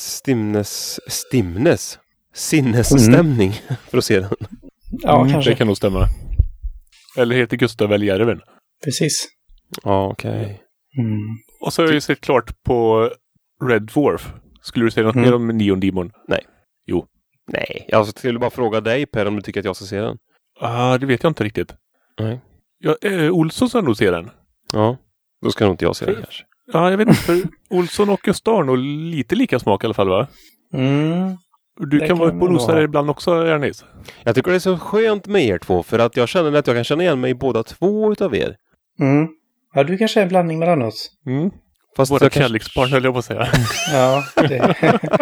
sinnesstämning för att se den. Ja, kanske. Det kan nog stämma. Eller heter Gustav Järven. Precis. Ja, okej. Mm. Och så har jag ju sett klart på Red Dwarf. Skulle du säga något mer om Neon Demon? Nej. Jo. Nej, jag skulle bara fråga dig, Per, om du tycker att jag ska se den. Det vet jag inte riktigt. Nej. Ja, Olsson ska nog se den. Ja, då ska nog inte jag se den kanske. Ja, jag vet inte. För Olsson och Gustav har nog lite lika smak i alla fall, va? Mm. Du kan vara på nosare ibland också, Ernest. Jag tycker det är så skönt med er två, för att jag känner att jag kan känna igen mig i båda två utav er. Mm. Ja, du kanske är en blandning mellan oss. Mm. Fast båda kärleksbarn, höll jag på att säga. Ja, det.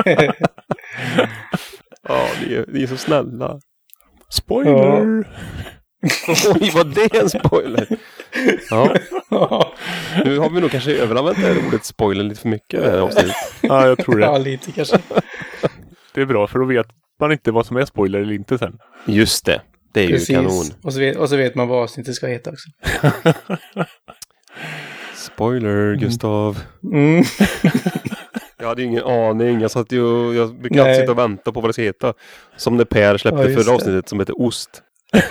Ja, ni är så snälla. Spoiler! Oj, var det en spoiler? Ja. Nu har vi nog kanske överanvänt det här ordet spoiler lite för mycket i det här avsnittet. Ja, jag tror det. Ja, lite kanske. Det är bra, för då vet man inte vad som är spoiler eller inte sen. Just det. Det är Precis. ju kanon. Och så vet man vad avsnittet ska heta också. Spoiler, Gustav. Mm. Jag hade ingen aning. Jag brukar alltid sitta och vänta på vad det ska heta. Som när Per släppte förra avsnittet som heter Ost.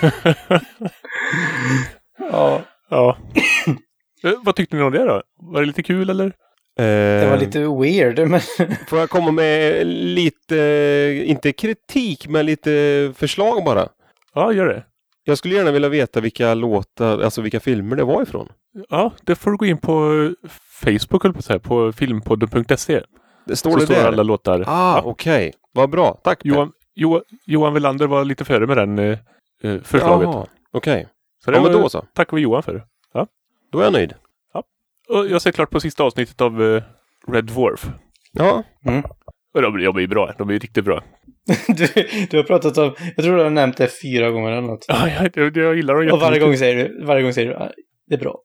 Ja. Vad tyckte ni om det då? Var det lite kul eller? Det var lite weird, men... Får jag komma med lite, inte kritik, men lite förslag bara? Ja, gör det. Jag skulle gärna vilja veta vilka låtar, alltså vilka filmer det var ifrån. Ja, det får du gå in på Facebook, eller på så här, på filmpodden.se. Det står det där? Alla låtar. Okej. Vad bra. Tack. Johan Welander var lite före med den förslaget. Okej. Så det men då så. Tackar vi Johan för. Ja. Då är jag nöjd. Ja. Och jag ser klart på sista avsnittet av Red Dwarf. Ja. Mm. Och de blir bra. De blir riktigt bra. Du har pratat om... Jag tror du har nämnt det 4 gånger eller något. Ja, jag gillar dem. Och varje gång säger du det är bra.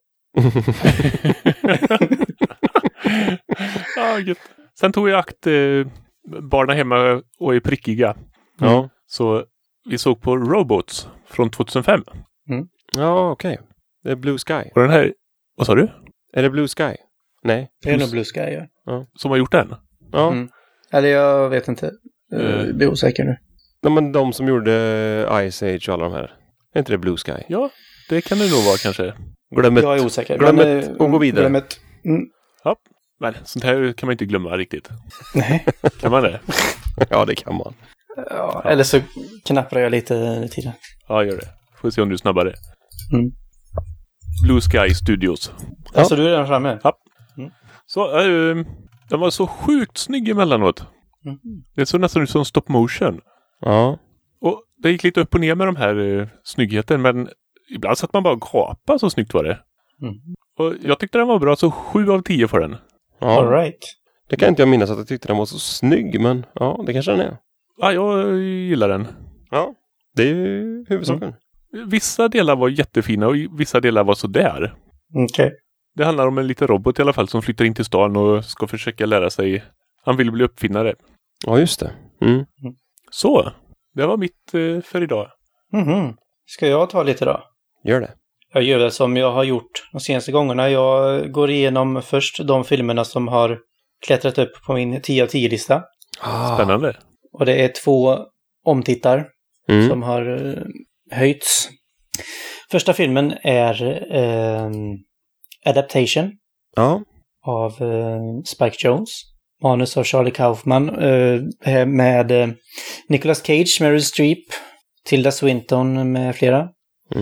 Sen tog jag akt barnen hemma och är prickiga. Ja. Så vi såg på Robots från 2005. Mm. Ja, okej. Det är Blue Sky. Och den här... Vad sa du? Är det Blue Sky? Nej. Det är nog Blue Sky, ja. Som har gjort den? Ja. Mm. Eller jag vet inte. Jag blir osäker nu. Ja, men de som gjorde Ice Age och alla de här. Är inte det Blue Sky? Ja, det kan det nog vara kanske. Jag är osäker. Glömmet och gå vidare. Ja, men sånt här kan man inte glömma riktigt. Nej. Kan man det? Ja, det kan man. Ja, eller så knappar jag lite tiden. Ja, gör det. Får se om du är snabbare. Mm. Blue Sky Studios. Ja. Alltså, du är redan framme? Ja. Mm. Så, den var så sjukt snygg emellanåt. Mm. Det såg nästan ut som stop motion. Ja. Och det gick lite upp och ner med de här snyggheten, men ibland satt man bara och gapade, så snyggt var det. Mm. Och jag tyckte den var bra, så 7 av 10 för den. Ja. All right. Det kan inte jag minnas att jag tyckte den var så snygg, men ja, det kanske den är. Ja, jag gillar den. Ja, det är ju huvudsaken. Vissa delar var jättefina och vissa delar var så där. Okej. Det handlar om en liten robot i alla fall som flyttar in till stan och ska försöka lära sig. Han vill bli uppfinnare. Ja, just det. Mm. Så, det var mitt för idag. Mm-hmm. Ska jag ta lite då? Gör det. Jag gör det som jag har gjort de senaste gångerna. Jag går igenom först de filmerna som har klättrat upp på min 10 av 10-lista. Spännande. Och det är 2 omtittar som har höjts. Första filmen är Adaptation av Spike Jonze. Manus av Charlie Kaufman med Nicolas Cage, Meryl Streep, Tilda Swinton med flera.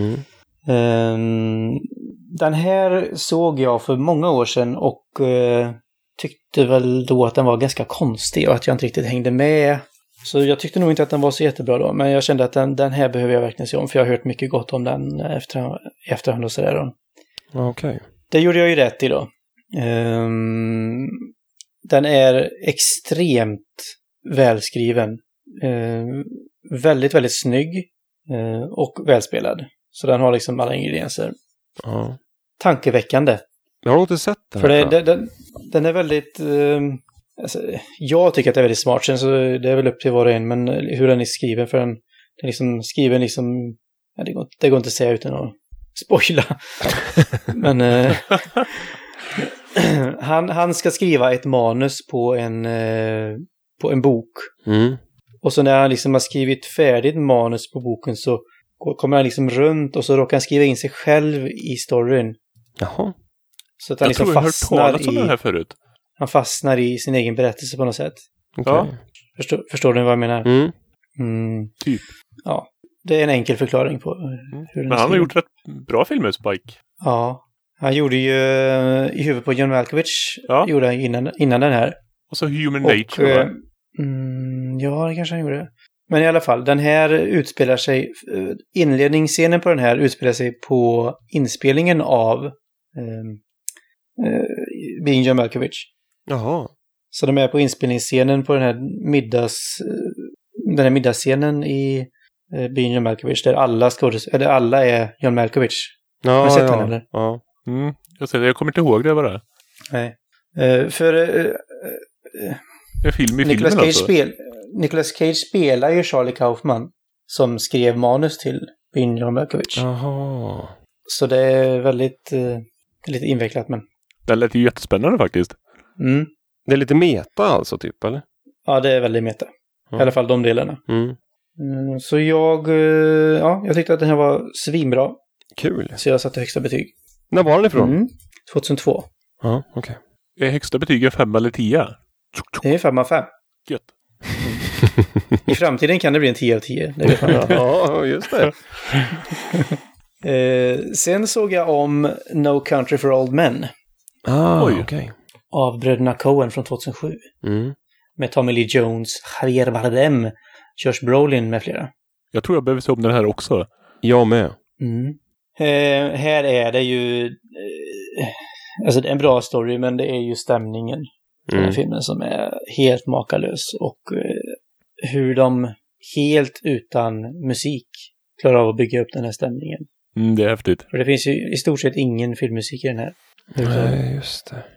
Den här såg jag för många år sedan och tyckte väl då att den var ganska konstig och att jag inte riktigt hängde med. Så jag tyckte nog inte att den var så jättebra då, men jag kände att den här behöver jag verkligen se om, för jag har hört mycket gott om den efterhand och sådär då. Okej. Det gjorde jag ju rätt i då. Den är extremt välskriven. väldigt, väldigt snygg och välspelad. Så den har liksom alla ingredienser. Ja. Tankeväckande. Jag har inte sett den. För den är väldigt... alltså, jag tycker att det är väldigt smart. Sen så det är väl upp till var och en. Men hur den är skriven. För den är liksom skriven liksom... Ja, det går inte att säga utan att spoila. Men... han ska skriva ett manus på en bok. Mm. Och så när han liksom har skrivit färdigt manus på boken så kommer han liksom runt och så råkar han skriva in sig själv i storyn. Jaha. Så att han liksom fastnar om det här förut. Han fastnar i sin egen berättelse på något sätt. Okay. Ja. Förstår du vad jag menar? Typ. Ja, det är en enkel förklaring på hur den. Men han har gjort rätt bra filmer, Spike. Ja. Han gjorde ju i huvudet på John Malkovich. Ja. Gjorde han innan den här. Och så Human Nature, va? Ja, det kanske han gjorde. Men i alla fall, den här utspelar sig... inledningsscenen på den här utspelar sig på inspelningen av Being John Malkovich. Jaha. Så de är på inspelningsscenen på den här middagsscenen i Being John Malkovich där alla är John Malkovich. Ja, har du sett den eller? Ja. Jag kommer inte ihåg det bara. Nej. För en film i filmen alltså. Nicolas Cage spelar ju Charlie Kaufman som skrev manus till Being John Malkovich. Jaha. Så det är väldigt lite invecklat, men... Det lät ju jättespännande faktiskt. Det är lite meta alltså, typ, eller? Ja, det är väldigt meta. I alla fall de delarna. Så jag tyckte att den här var svinbra. Kul. Så jag satte högsta betyg. När var den ifrån? 2002. Ja, okej. Är högsta betygen 5 eller 10? Det är 5 av 5. Gött. I framtiden kan det bli en 10 av 10. Det vet man inte. Ja, just det. Sen såg jag om No Country for Old Men. Okej. Av bröderna Coen från 2007. Med Tommy Lee Jones, Javier Bardem, Josh Brolin med flera. Jag tror jag behöver se om den här också. Jag med. Här är det ju... alltså det är en bra story, men det är ju stämningen på den här filmen som är helt makalös. Och hur de helt utan musik klarar av att bygga upp den här stämningen. Det är häftigt. För det finns ju i stort sett ingen filmmusik i den här. Nej, just det.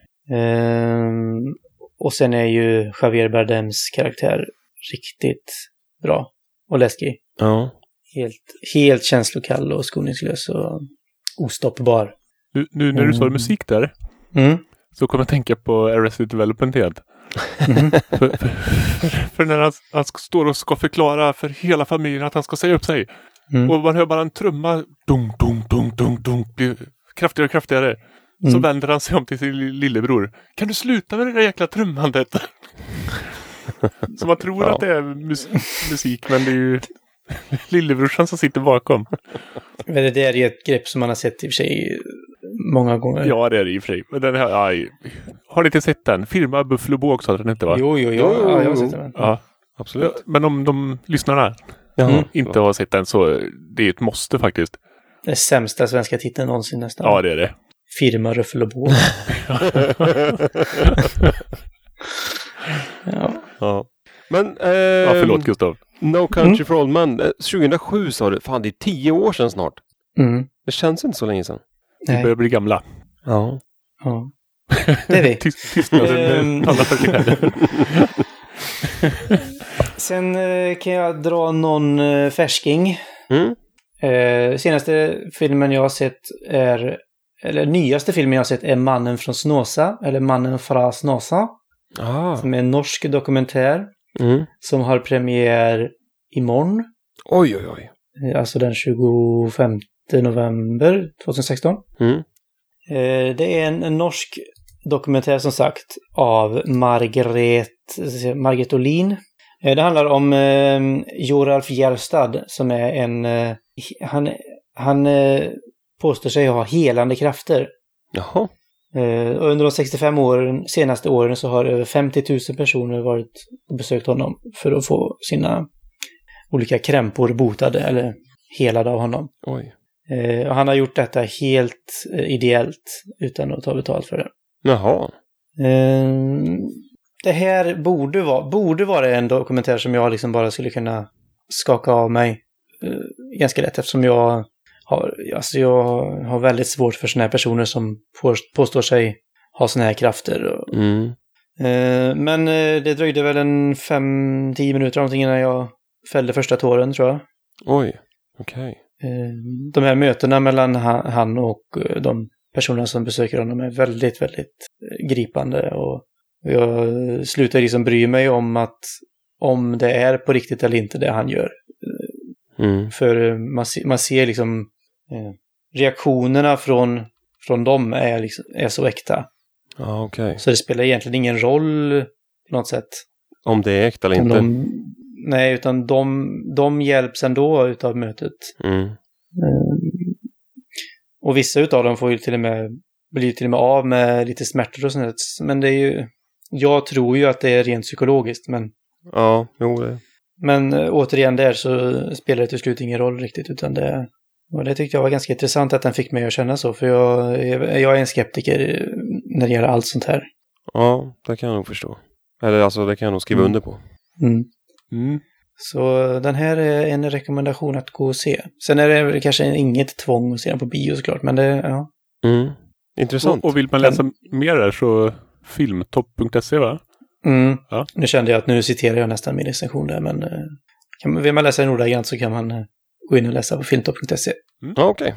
Och sen är ju Javier Bardems karaktär riktigt bra och läskig. Ja. Helt känslokall och skoningslös och ostoppbar. Nu när du sa musik där så kommer jag tänka på Arrested Development helt. För när han står och ska förklara för hela familjen att han ska säga upp sig. Och man hör bara en trumma dunk, dunk, dunk, dunk, dunk, blir kraftigare och kraftigare. Så vänder han sig om till sin lillebror. Kan du sluta med det där jäkla trummandet? Så man tror att det är musik, men det är ju lillebrorsan som sitter bakom. Men det är ju ett grepp som man har sett i och för sig många gånger. Ja, det är det i och för sig. Men den här, har ni inte sett den? Firma Buffalo Båg sa den inte, va? Jo, jag har sett den. Ja, absolut. Men om de lyssnarna inte har sett den så det är ett måste faktiskt. Det är sämsta svenska titeln någonsin nästan. Ja, det är det. Firma Buffalo Båg. Ja. Men, förlåt Gustav. No Country for Old Men. 2007 sa du. Fan, det är 10 år sedan snart. Det känns inte så länge sedan. Vi börjar bli gamla. Ja. Det är vi. Tystnaden talar för sig själv. Sen kan jag dra någon färsking. Senaste filmen jag har sett eller nyaste filmen jag har sett är Mannen från Snåsa. Eller Mannen från Snåsa. Som är en norsk dokumentär. Som har premiär imorgon. Oj. Alltså den 25 november 2016. Det är en norsk dokumentär som sagt av Margret Olin. Det handlar om Joralf Gjerstad som är han påstår sig ha helande krafter. Jaha. Under de 65 senaste åren så har över 50 000 personer varit och besökt honom för att få sina olika krämpor botade eller helade av honom. Oj. Och han har gjort detta helt ideellt utan att ta betalt för det. Jaha. Det här borde vara en dokumentär som jag liksom bara skulle kunna skaka av mig ganska lätt eftersom jag har väldigt svårt för såna här personer som påstår sig ha såna här krafter. Men det dröjde väl en 5-10 minuter någonting innan jag fällde första tåren, tror jag. Oj, okej. De här mötena mellan han och de personerna som besöker honom är väldigt, väldigt gripande. Och jag slutar liksom bry mig om det är på riktigt eller inte det han gör. För man ser liksom reaktionerna från dem är så äkta. Ja, okej. Så det spelar egentligen ingen roll på något sätt. Om det är äkta eller inte? Nej, utan de hjälps ändå utav mötet. Och vissa utav dem får ju blir till och med av med lite smärtor och sånt. Men det är ju... Jag tror ju att det är rent psykologiskt, men... Ja, jo det. Men återigen där så spelar det till slut ingen roll riktigt, utan det... Och det tyckte jag var ganska intressant att den fick mig att känna så, för jag är en skeptiker när det gäller allt sånt här. Ja, det kan jag nog förstå. Eller alltså, det kan jag nog skriva under på. Så den här är en rekommendation att gå och se. Sen är det kanske inget tvång att se den på bio såklart, men det, ja. Intressant. Och vill man läsa mer där så filmtopp.se, va? Ja. Nu kände jag att nu citerar jag nästan min recension där, men vill man läsa den ordagrant så kan man gå in och läsa på filmtopp.se. Okej.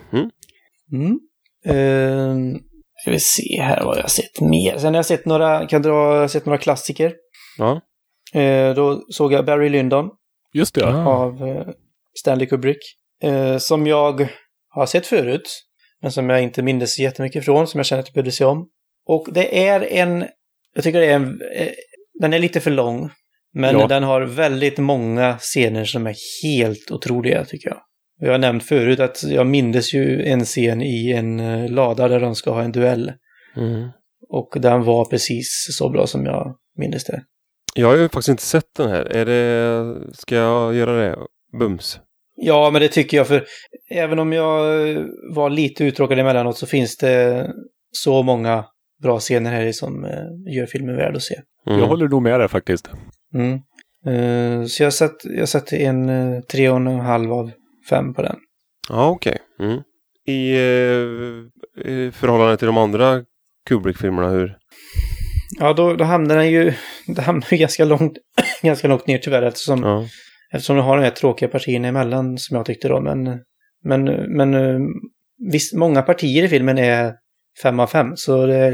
Ska vi se här vad jag har sett mer. Sen har jag sett några klassiker. Ja. Då såg jag Barry Lyndon. Just det. Av Stanley Kubrick. Som jag har sett förut. Men som jag inte minns jättemycket ifrån. Som jag känner att jag behövde se om. Och det är jag tycker den är lite för lång. Men den har väldigt många scener som är helt otroliga, tycker jag. Jag har nämnt förut att jag mindes ju en scen i en lada där de ska ha en duell. Och den var precis så bra som jag mindes det. Jag har ju faktiskt inte sett den här. Ska jag göra det? Bums. Ja, men det tycker jag, för även om jag var lite uttråkad emellanåt så finns det så många bra scener här som gör filmen värd att se. Jag håller nog med där faktiskt. Så jag satte en 3,5 av 5 på den. Ja, okej. I förhållande till de andra Kubrick-filmerna, hur? Ja, då hamnar den ju ganska långt ner tyvärr, eftersom de har de här tråkiga partierna emellan som jag tyckte då. Men visst, många partier i filmen är 5 av 5, så det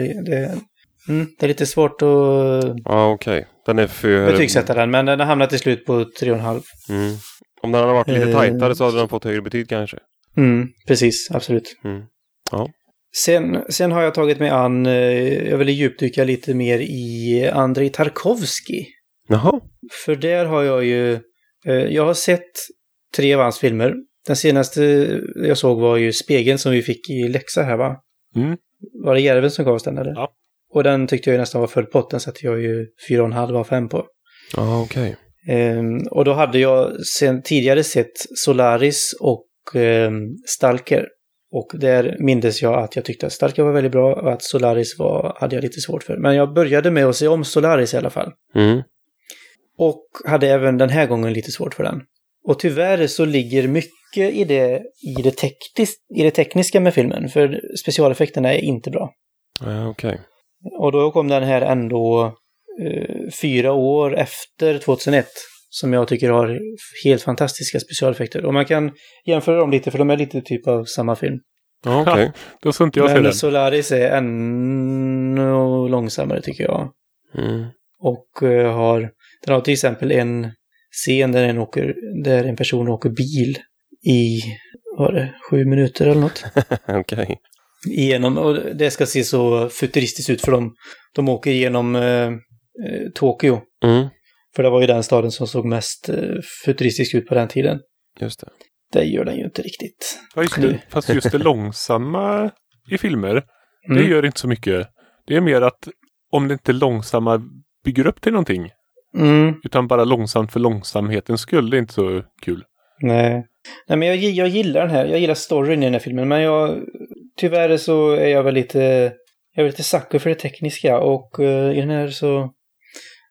är lite svårt att okej. Den är för... betygsätta den, men den har hamnat till slut på 3,5. Om den hade varit lite tajtare så hade den fått högre betyg kanske. Precis, absolut. Ja. Sen har jag tagit mig an, jag vill djupdyka lite mer i Andrei Tarkovsky. Jaha. För där har jag har sett 3 av hans filmer. Den senaste jag såg var ju Spegeln som vi fick i läxa här, va? Var det Järven som gav oss den, eller? Ja. Och den tyckte jag nästan var full pott. Den satte jag ju 4,5 av 5 på. Ja, okej. Och då hade jag tidigare sett Solaris och Stalker. Och där mindes jag att jag tyckte att Stalker var väldigt bra och att Solaris hade jag lite svårt för. Men jag började med att se om Solaris i alla fall. Och hade även den här gången lite svårt för den. Och tyvärr så ligger mycket i det tekniska med filmen. För specialeffekterna är inte bra. Ja, okej. Och då kom den här ändå 4 år efter 2001. Som jag tycker har helt fantastiska specialeffekter. Och man kan jämföra dem lite, för de är lite typ av samma film. Ja, okej. Då ska inte jag se den. Men Solaris är ännu långsammare, tycker jag. Och den har till exempel en scen där en person åker bil i 7 minuter eller något. Okej. Och det ska se så futuristiskt ut, för de åker igenom Tokyo. För det var ju den staden som såg mest futuristisk ut på den tiden. Just det. Det gör den ju inte riktigt. Fast just det långsamma i filmer, det gör inte så mycket. Det är mer att om det inte långsamma bygger upp till någonting. Utan bara långsamt för långsamhetens skull, det är inte så kul. Nej, men jag gillar den här. Jag gillar storyn i den här filmen, men tyvärr så är jag väl lite sucker för det tekniska, och i den här så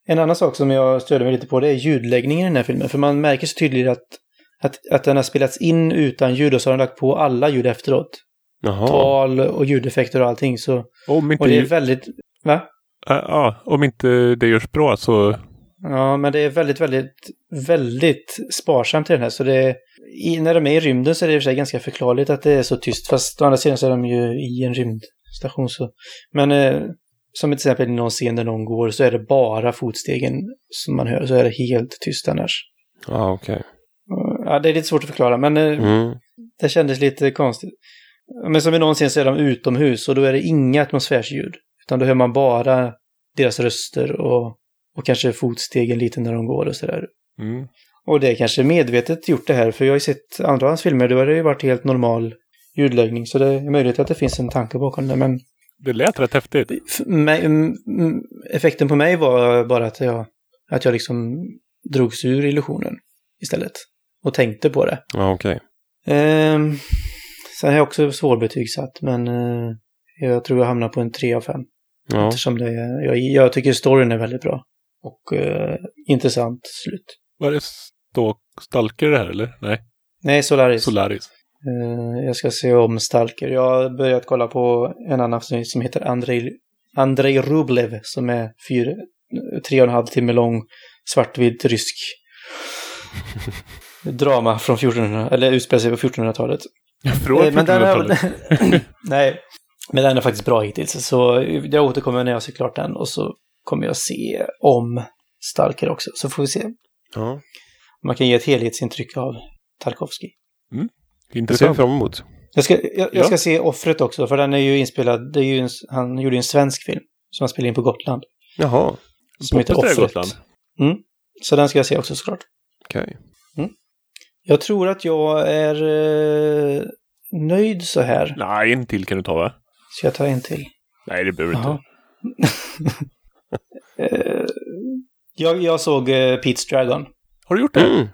En annan sak som jag stöder mig lite på, det är ljudläggningen i den här filmen. För man märker så tydligt att den har spelats in utan ljud och så har de lagt på alla ljud efteråt. Jaha. Tal och ljudeffekter och allting. Så, och det är väldigt... Va? Ja, om inte det görs bra så... Ja, men det är väldigt, väldigt, väldigt sparsamt i den här. Så när de är i rymden så är det i och för sig ganska förklarligt att det är så tyst. Fast å andra sidan så är de ju i en rymdstation. Så. Men som till exempel i någon scen där någon går så är det bara fotstegen som man hör. Så är det helt tyst annars. Ja, okej. Ja, det är lite svårt att förklara, men det kändes lite konstigt. Men som i någon scen så är de utomhus och då är det inga atmosfärsljud. Utan då hör man bara deras röster och kanske fotstegen lite när de går och sådär. Mm. Och det är kanske medvetet gjort det här, för jag har ju sett andra av hans filmer, då har det ju varit helt normal ljudläggning, så det är möjligt att det finns en tanke bakom det, men... Det lät rätt häftigt. Effekten på mig var bara att jag liksom drogs ur illusionen istället. Och tänkte på det. Ja, okej. Sen har jag också svårbetygsatt, men jag tror jag hamnar på en 3 av 5. Ja. Eftersom jag tycker storyn är väldigt bra. Och intressant slut. Var det Stalker det här, eller? Nej, Solaris. Jag ska se om Stalker. Jag har börjat kolla på en annan som heter Andrei Rublev, som är 3,5 timme lång svartvit rysk drama från 1400, eller utspelar sig på 1400-talet. Från 1400-talet? Nej, men den är faktiskt bra hittills. Så jag återkommer när jag ser klart den. Och så kommer jag se om Stalker också. Så får vi se. Ja. Man kan ge ett helhetsintryck av Tarkovsky. Intressant. Jag ser fram emot. Jag ska se Offret också. För den är ju inspelad. Det är ju han gjorde en svensk film som han spelade in på Gotland. Jaha. Som heter Offret. Gotland. Så den ska jag se också såklart. Okej. Jag tror att jag är nöjd så här. Nej, en till kan du ta, va? Ska jag ta en till? Nej, det behöver du inte. Jag såg Pete's Dragon. Har du gjort det?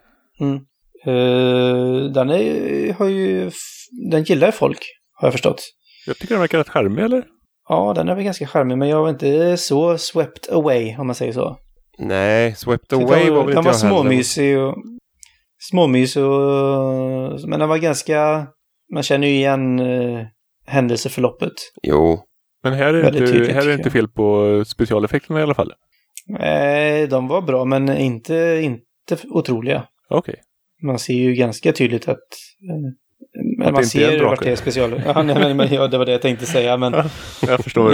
Den gillar folk, har jag förstått. Jag tycker den verkar rätt charmig, eller? Ja, den är väl ganska charmig, men jag var inte så swept away, om man säger så. Nej, swept away var väl inte jag heller. Småmysig men den var ganska... Man känner ju igen händelseförloppet. Jo. Men här är det inte fel på specialeffekterna i alla fall. Nej, de var bra, men inte otroliga. Okej. Man ser ju ganska tydligt att man ser vart det är special. Ja, det var det jag tänkte säga, men... jag förstår.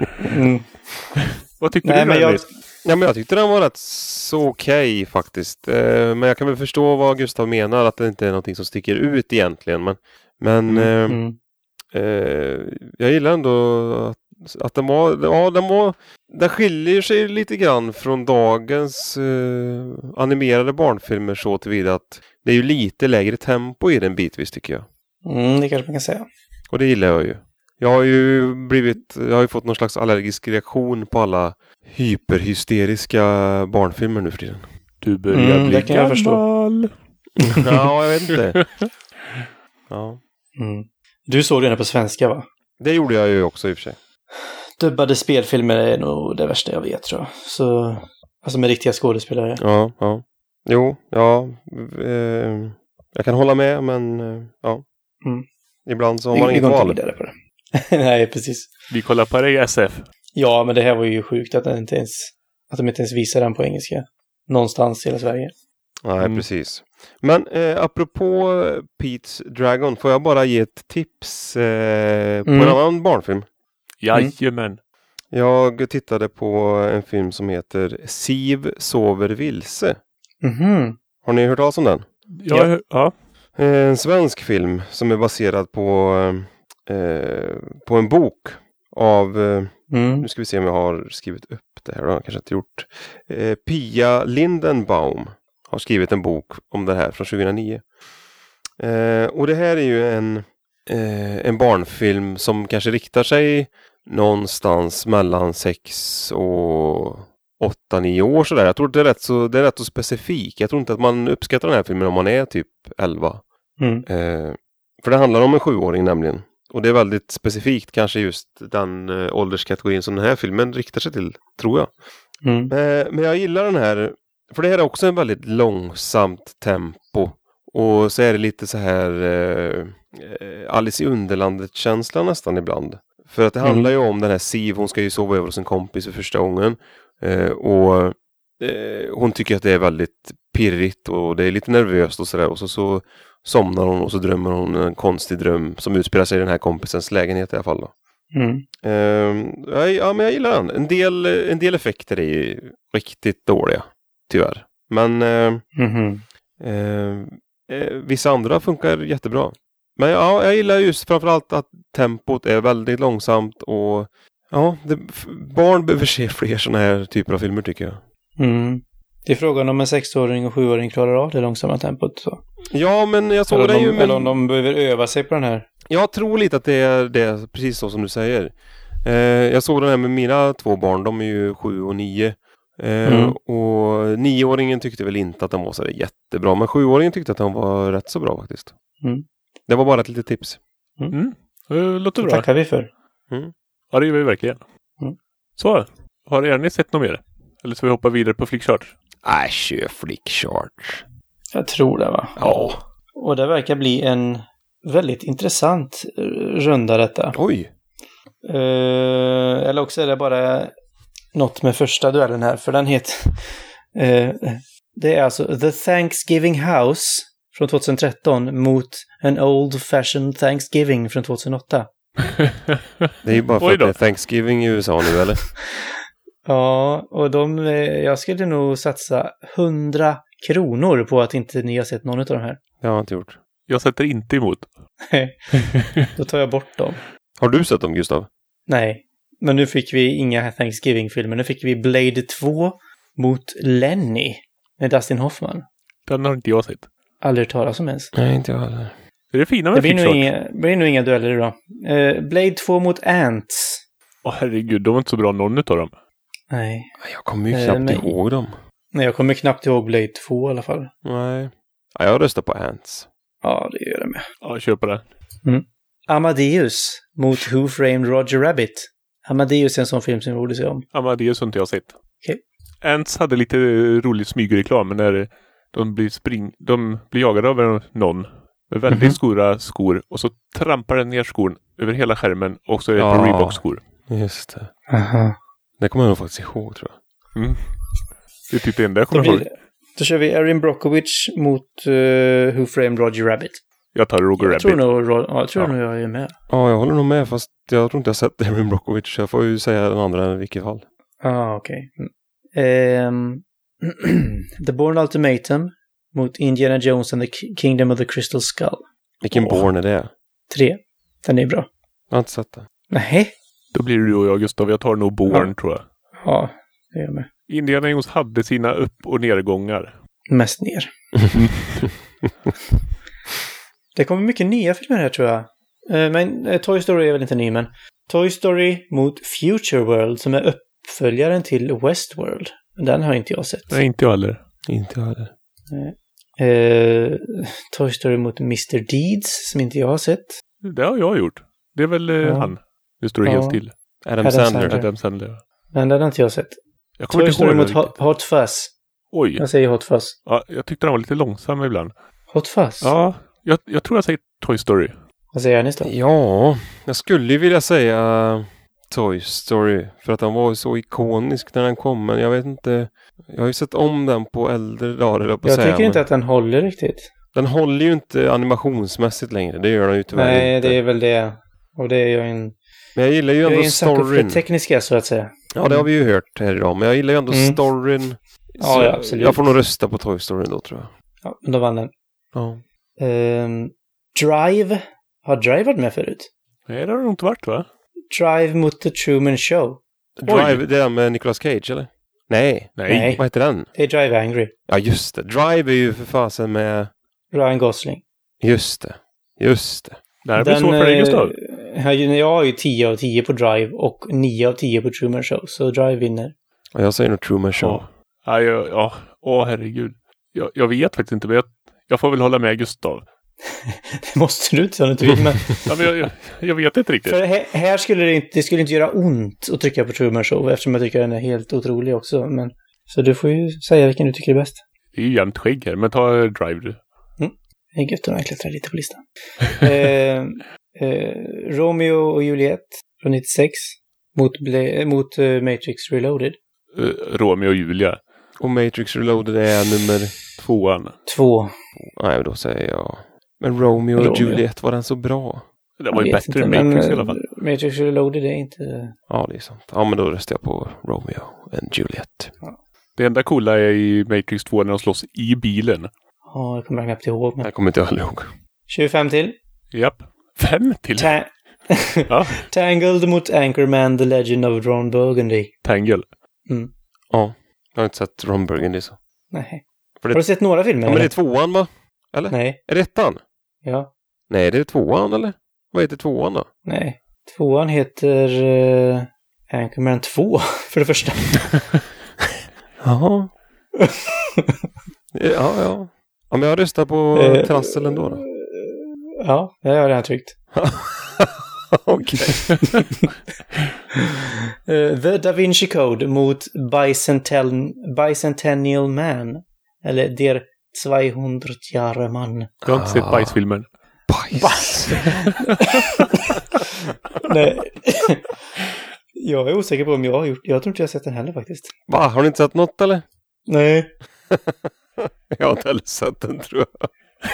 Vad tyckte du? Jag tyckte den var rätt så okej faktiskt. Men jag kan väl förstå vad Gustav menar, att det inte är någonting som sticker ut egentligen. Men jag gillar ändå att den skiljer sig lite grann från dagens animerade barnfilmer så tillvida att det är ju lite lägre tempo i den bitvis, tycker jag. Det kanske man kan säga. Och det gillar jag ju. Jag har ju fått någon slags allergisk reaktion på alla hyperhysteriska barnfilmer nu för tiden. Du börjar bli det kan jag förstå. Ja, jag vet inte. Ja. Du såg den här på svenska, va? Det gjorde jag ju också i och för sig. Dubbade spelfilmer är nog det värsta jag vet, tror jag. Så, alltså med riktiga skådespelare. Ja. Jo, ja. Jag kan hålla med, men ja. Ibland så har man inget val. På det. Nej, precis. Vi kollar på det i SF. Ja, men det här var ju sjukt att de inte ens visar den på engelska. Någonstans i hela Sverige. Nej, precis. Men apropå Pete's Dragon, får jag bara ge ett tips på en annan barnfilm? Jajamän. Jag tittade på en film som heter Siv sover vilse. Har ni hört talas om den? Ja. En svensk film som är baserad på en bok av, nu ska vi se om jag har skrivit upp det här, kanske inte gjort. Pia Lindenbaum har skrivit en bok om det här från 2009. Och det här är ju en barnfilm som kanske riktar sig någonstans mellan 6 och 8-9 år sådär. Jag tror det är rätt så specifik. Jag tror inte att man uppskattar den här filmen om man är typ 11. För det handlar om en 7-åring nämligen. Och det är väldigt specifikt kanske just den ålderskategorin som den här filmen riktar sig till, tror jag. Men jag gillar den här, för det här är också en väldigt långsamt tempo. Och så är det lite så här Alice i Underlandet-känsla nästan ibland. För att det handlar ju om den här Siv, hon ska ju sova över hos en kompis för första gången. Och hon tycker att det är väldigt pirrigt och det är lite nervöst och sådär. Och så somnar hon och så drömmer hon en konstig dröm som utspelar sig i den här kompisens lägenhet i alla fall då. Ja, men jag gillar den. En del effekter är riktigt dåliga, tyvärr. Men vissa andra funkar jättebra. Men ja, jag gillar just framförallt att tempot är väldigt långsamt och ja, barn behöver se fler sådana här typer av filmer tycker jag. Det är frågan om en 6-åring och 7-åring klarar av det långsamma tempot. Så. Ja, men jag såg det ju... Eller om de behöver öva sig på den här. Jag tror lite att det är precis så som du säger. Jag såg den här med mina 2 barn, de är ju 7 och 9. Och 9-åringen tyckte väl inte att den var så jättebra, men 7-åringen tyckte att den var rätt så bra faktiskt. Det var bara ett litet tips. Låter bra. Tackar vi för. Ja, det gör vi verkligen. Så, har ni sett något mer? Eller så vi hoppa vidare på Flickchart? Kör Flickchart. Jag tror det, va? Ja. Och det verkar bli en väldigt intressant runda detta. Oj. Eller också är det bara något med första duellen här. För den heter... det är alltså The Thanksgiving House från 2013 mot An Old Fashioned Thanksgiving från 2008. Det är ju bara för att det är Thanksgiving i USA nu, eller? Ja, och jag skulle nog satsa 100 kronor på att inte ni har sett någon av de här. Jag har inte gjort. Jag sätter inte emot. Då tar jag bort dem. Har du sett dem, Gustav? Nej, men nu fick vi inga Thanksgiving-filmer. Nu fick vi Blade 2 mot Lenny med Dustin Hoffman. Den har inte jag sett. Aldrig talas om ens. Nej, inte jag heller. Det är det fina med Flickchart. Det blir nog inga dueller idag. Blade 2 mot Ants. Herregud, de var inte så bra någon av dem. Nej. Jag kommer ju knappt ihåg dem. Nej, jag kommer knappt ihåg Blade 2 i alla fall. Nej. Ja, jag röstar på Ants. Ja, det gör det med. Ja, köper det. Amadeus mot Who Framed Roger Rabbit. Amadeus är en sån film som borde se om. Amadeus har inte jag sett. Okay. Ants hade lite rolig smygreklam, men när de blir jagade av någon med väldigt stora skor och så trampar den ner skor över hela skärmen och så är det på Reebok-skor. Just det. Aha. Det kommer jag nog faktiskt ihåg, tror jag. Det är typ det enda jag kommer ihåg. Då kör vi Erin Brockovich mot Who Framed Roger Rabbit. Jag tar Roger Rabbit. Jag tror nog jag är med. Ja, jag håller nog med, fast jag tror inte jag har sett Erin Brockovich. Jag får ju säga den andra i vilket fall. Okej. The Bourne Ultimatum mot Indiana Jones and the Kingdom of the Crystal Skull. Vilken Bourne är det? 3. Den är bra. Jag har inte sett det. Nej. Då blir det du och jag, Gustav. Jag tar nog Bourne, tror jag. Ja, det gör jag med. Indiana Jones hade sina upp- och nedgångar. Mest ner. Det kommer mycket nya filmer här, tror jag. Men Toy Story är väl inte ny, men Toy Story mot Future World som är uppföljaren till Westworld. Den har inte jag sett. Nej, inte jag heller. Inte jag heller. Toy Story mot Mr. Deeds som inte jag har sett. Det har jag gjort. Det är väl han. Nu står det helt still. Adam Sandler. Men den har inte jag sett. Jag kommer Toy inte ihåg Story mot Hot Fuzz. Oj. Jag säger Hot Fuzz. Ja, jag tyckte den var lite långsam ibland. Hot Fuzz? Ja, jag tror jag säger Toy Story. Vad säger ni då? Ja, jag skulle vilja säga Toy Story. För att den var så ikonisk när den kom. Men jag vet inte. Jag har ju sett om den på äldre dagar. Jag tycker inte att den håller riktigt. Den håller ju inte animationsmässigt längre. Det gör den ju tyvärr inte. Nej, det är väl det. Och det är ju en... Men jag gillar ju ändå storyn. Det tekniska, så att säga. Ja, det har vi ju hört här idag. Men jag gillar ju ändå storyn. Ja, absolut. Jag får nog rösta på Toy Story då, tror jag. Ja, men då vann den. Ja. Drive. Har Drive varit med förut? Nej, det har det nog inte varit, va? Drive mot The Truman Show. Drive, det är med Nicolas Cage, eller? Nej. Vad heter den? Det är Drive Angry. Ja, just det. Drive är ju för fasen med... Ryan Gosling. Just det. Det här blir svårt för dig, Gustav. Jag har ju 10 av 10 på Drive och 9 av 10 på Truman Show. Så Drive vinner. Ja, jag säger nog Truman Show. Ja, herregud. Jag vet faktiskt inte, men jag får väl hålla med Gustav. Det måste du inte, om du inte vill, men... Ja, men jag vet inte riktigt. För här skulle det skulle inte göra ont att trycka på Truman Show, eftersom jag tycker den är helt otrolig också. Men, så du får ju säga vilken du tycker är bäst. Det är ju jämnt skägg här, men ta Drive du. Det är gött att klättra lite på listan. Romeo och Juliet från 96 mot Matrix Reloaded. Romeo och Julia. Och Matrix Reloaded är nummer 2. Nej, då säger jag. Men Romeo och Juliet, var den så bra? Det var ju bättre än Matrix i alla fall. Matrix Reloaded är inte... Ja, det är sant. Ja, men då röstar jag på Romeo och Juliet. Ja. Det enda coola är i Matrix 2 när de slåss i bilen. Ja, jag kommer knappt ihåg. Men... Jag kommer inte ihåg. 25 till. Japp. 5 till. Ja. Tangled mot Anchorman, The Legend of Ron Burgundy. Tangle. Ja, jag har inte sett Ron Burgundy så. Nej. Har du sett några filmer? Ja, men det är 2:an, va? Eller? Nej. Är det 1:an? Ja. Nej, det är 2:an, eller? Vad heter 2:an då? Nej. 2:an heter Anchorman 2, för det första. Jaha. Ja. Ja, men jag röstar på Trassel ändå då. Ja, jag har redan tryckt. Okej. The Da Vinci Code mot Bicentennial Man. Eller Der 200 Jahre Man. Jag har inte sett bajsfilmen. Bajs. Nej. Jag är osäker på om jag har gjort. Jag tror inte jag har sett den heller faktiskt. Va? Har ni inte sett något eller? Nej. Jag har inte heller sett den, tror jag.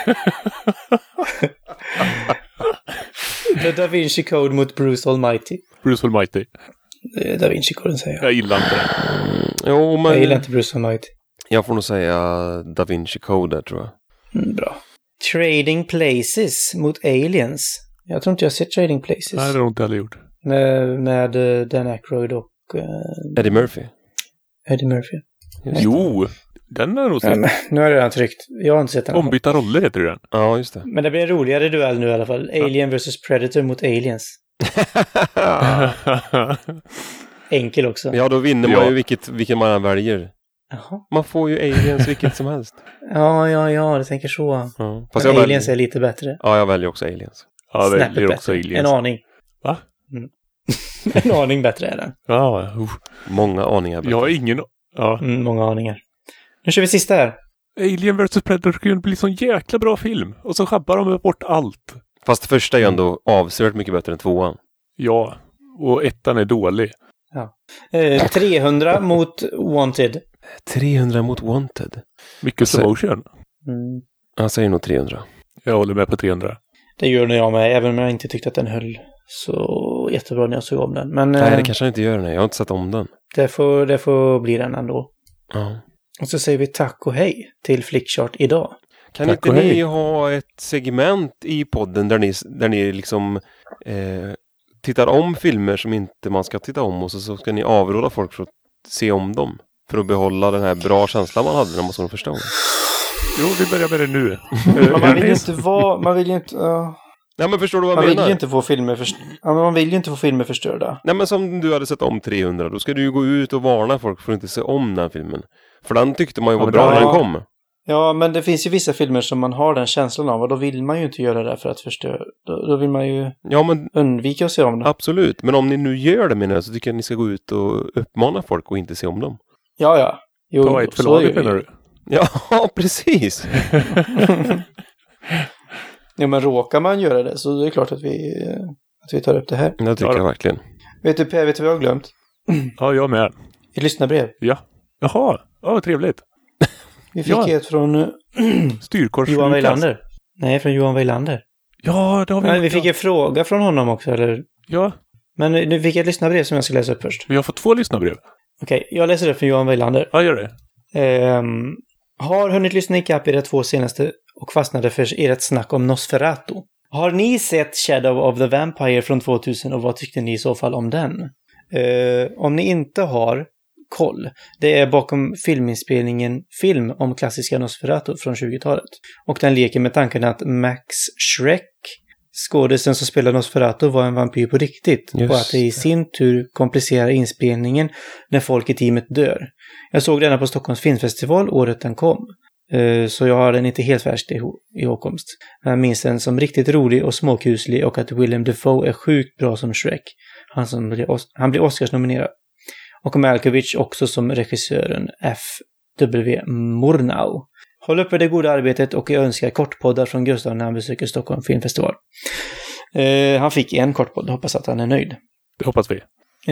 The Da Vinci Code mot Bruce Almighty. Bruce Almighty. Da Vinci Code säger jag. Jag gillar inte det. Jo, men... Jag gillar inte Bruce Almighty. Jag får nog säga Da Vinci Code där, tror jag. Bra. Trading Places mot Aliens. Jag tror inte jag har sett Trading Places. Nej, det har jag inte heller gjort. Med Dan Aykroyd och... Eddie Murphy. Jo, den är nog sett. Ja, nu har jag redan tryckt. Jag har inte sett den. Ombytta roller heter den. Ja, just det. Men det blir en roligare duell nu i alla fall. Alien vs Predator mot Aliens. Enkel också. Ja, då vinner man ju vilken man väljer. Jaha. Man får ju Aliens vilket som helst. Ja, det tänker så. Ja. Fast Aliens är lite bättre. Ja, jag väljer också Aliens. Ja, jag väljer också Aliens. En aning. Va? En aning bättre är den. Ja, många aningar bättre. Jag har ingen... Ja. Många aningar. Nu kör vi sista här. Alien vs Predator skulle bli sån jäkla bra film. Och så schabbar de bort allt. Fast första är ju ändå avsevärt mycket bättre än 2:an. Ja, och 1:an är dålig. Ja. 300 mot Wanted. 300 mot Wanted. Mycket slow motion. Jag säger nog 300. Jag håller med på 300. Det gör nog jag med, även om jag inte tyckte att den höll så jättebra när jag såg om den. Men, nej, det kanske inte gör den. Jag har inte sett om den. Det får bli den ändå. Ja. Och så säger vi tack och hej till Flickchart idag. Kan tack inte ni ha ett segment i podden där ni liksom tittar om filmer som inte man ska titta om och så ska ni avråda folk för att se om dem? För att behålla den här bra känslan man hade när man såg den första gången. Jo, vi börjar med det nu. Man vill ju inte vara... Man vill ju inte... Nej, men förstår du vad jag menar? Man vill ju inte få filmer man vill ju inte få filmer förstörda. Nej, men som du hade sett om 300, då ska du ju gå ut och varna folk för att inte se om den filmen. För den tyckte man ju var bra när den kom. Ja, men det finns ju vissa filmer som man har den känslan av och då vill man ju inte göra det för att förstöra. Då vill man ju undvika att se om dem. Absolut, men om ni nu gör det menar jag, så tycker jag att ni ska gå ut och uppmana folk och inte se om dem. Ja. Jo, ta ett förlag menar du? Ja, precis. Ja, men råkar man göra det så det är klart att vi tar upp det här. Det tycker jag verkligen. Vet du Per, vet du vad jag har glömt? Ja, jag med. Ett lyssnarbrev. Ja. Jaha, vad trevligt. Vi fick ett från Styrkors Johan Weilander. Nej, från Johan Weilander. Ja, det har vi. Nej, vi fick en fråga från honom också, eller? Ja. Men nu fick jag ett lyssnarbrev som jag ska läsa upp först. Vi har fått 2 lyssnarbrev. Okej, jag läser upp från Johan Weilander. Ja, gör det. Har hunnit lyssna ikapp era 2 senaste och fastnade för ert snack om Nosferatu. Har ni sett Shadow of the Vampire från 2000 och vad tyckte ni i så fall om den? Om ni inte har koll, det är bakom filminspelningen film om klassiska Nosferatu från 20-talet. Och den leker med tanken att Max Schreck, skådisen som spelar Nosferatu, var en vampyr på riktigt. Just. Och att det i sin tur komplicerar inspelningen när folk i teamet dör. Jag såg denna på Stockholms filmfestival året den kom. Så jag har den inte helt färskt i hågkomst. Jag minns den som riktigt rolig och småkuslig och att Willem Dafoe är sjukt bra som Shrek. Han blir Oscars-nominerad. Och Malkovich också som regissören F.W. Murnau. Håll uppe det goda arbetet och jag önskar kortpoddar från Gustav när han besöker Stockholm Filmfestival. Han fick en kortpodd, hoppas att han är nöjd. Det hoppas vi.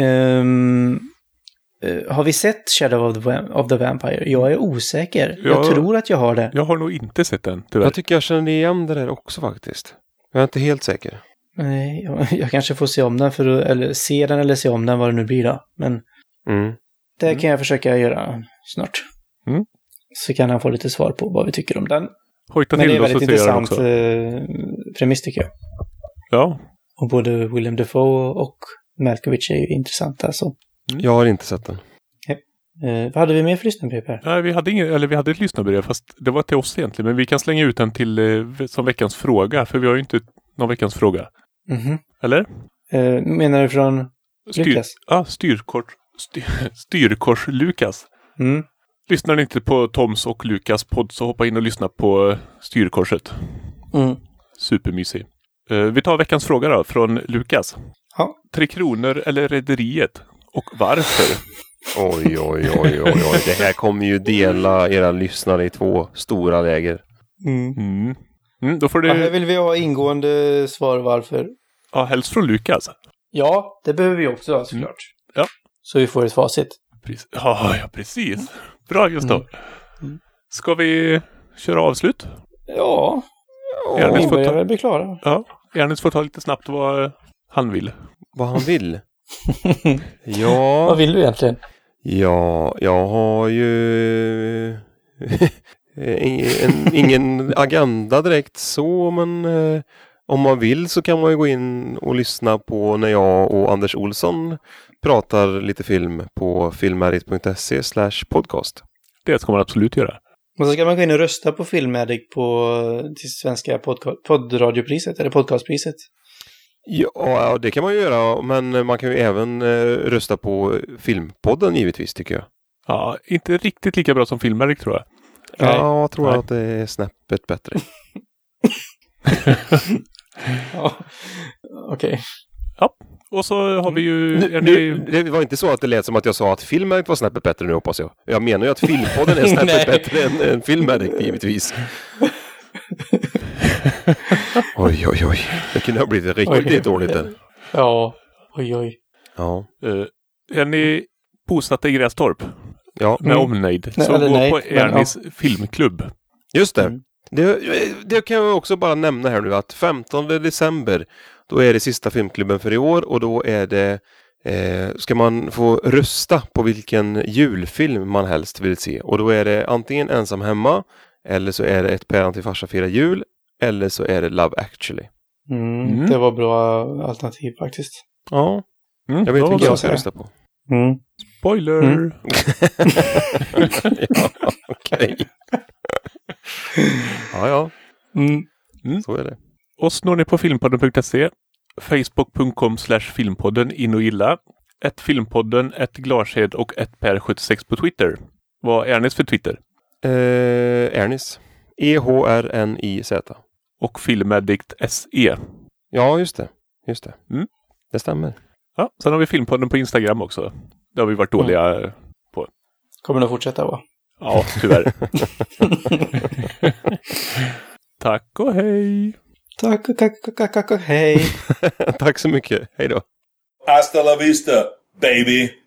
Har vi sett Shadow of the Vampire? Jag är osäker. Jag tror att jag har det. Jag har nog inte sett den, tyvärr. Jag tycker jag känner igen det där också faktiskt. Jag är inte helt säker. Nej, jag kanske får se om den eller se om den, vad det nu blir då. Men det kan jag försöka göra snart. Så kan han få lite svar på vad vi tycker om den. Hojta men till det är väldigt intressant också. Premiss tycker jag. Ja. Och både Willem Dafoe och Malkovich är ju intressanta. Så. Jag har inte sett den. Vad hade vi mer för lyssnarbrev, Per? Nej, vi hade ett lyssnarbrev, fast det var till oss egentligen. Men vi kan slänga ut den till som veckans fråga, för vi har ju inte någon veckans fråga. Eller? Menar du från Lukas? Ja, Styrkors Lukas. Lyssnar ni inte på Toms och Lukas podd så hoppa in och lyssna på Styrkorset. Supermysig. Vi tar veckans fråga då, från Lukas. Ja. 3 kronor eller Rederiet? Och varför? Oj. Det här kommer ju dela era lyssnare i 2 stora läger. Då får det... här vill vi ha ingående svar varför. Ja, helst från Lukas. Ja, det behöver vi också ha, såklart. Ja. Så vi får ett facit. Ja, precis. Bra, just då. Ska vi köra avslut? Ja. Ernest vi börjar väl bli klara. Ja, Ernest får ta lite snabbt vad han vill. Vad han vill? Ja. Vad vill du egentligen? Ja, jag har ju ingen agenda direkt så, men om man vill så kan man ju gå in och lyssna på när jag och Anders Olsson pratar lite film på filmaddict.se/podcast. Det ska man absolut göra. Och så ska man gå in och rösta på Filmaddict till svenska poddradiopriset eller podcastpriset. Ja, det kan man ju göra, men man kan ju även rösta på Filmpodden givetvis, tycker jag. Ja, inte riktigt lika bra som Filmaddict, tror jag. Ja, jag tror att det är snäppet bättre. Ja, okej. Ja, och så har vi ju... Det var inte så att det lät som att jag sa att Filmaddict var snäppet bättre nu, hoppas jag. Jag menar ju att Filmpodden är snäppet bättre än Filmaddict, givetvis. Oj. Det kunde ha blivit riktigt dåligt där. Ja, oj. Ja. Är ni bosatta i Grästorp? Ja. Med omnejd. Så gå på Ernis filmklubb. Just det. Det kan jag också bara nämna här nu att 15 december då är det sista filmklubben för i år och då är det ska man få rösta på vilken julfilm man helst vill se. Och då är det antingen Ensam hemma eller så är det Ett päron till farsa firar jul eller så är det Love Actually. Det var bra alternativ faktiskt. Ja. Jag vet vilken jag ska rösta på. Spoiler! Ja, okej. Ja. Så är det. Oss når ni på filmpodden.se, facebook.com/filmpodden, in och gilla, @filmpodden, @glashed och @per76 på Twitter. Vad är Ernest för Twitter? Ernest. EHRNIZ. Och Filmaddict SE. Ja, just det. Det stämmer. Ja, sen har vi Filmpodden på Instagram också. Det har vi varit dåliga på. Kommer det att fortsätta, va? Ja, tyvärr. Tack och hej. Tack och hej. Tack så mycket. Hej då. Hasta la vista, baby.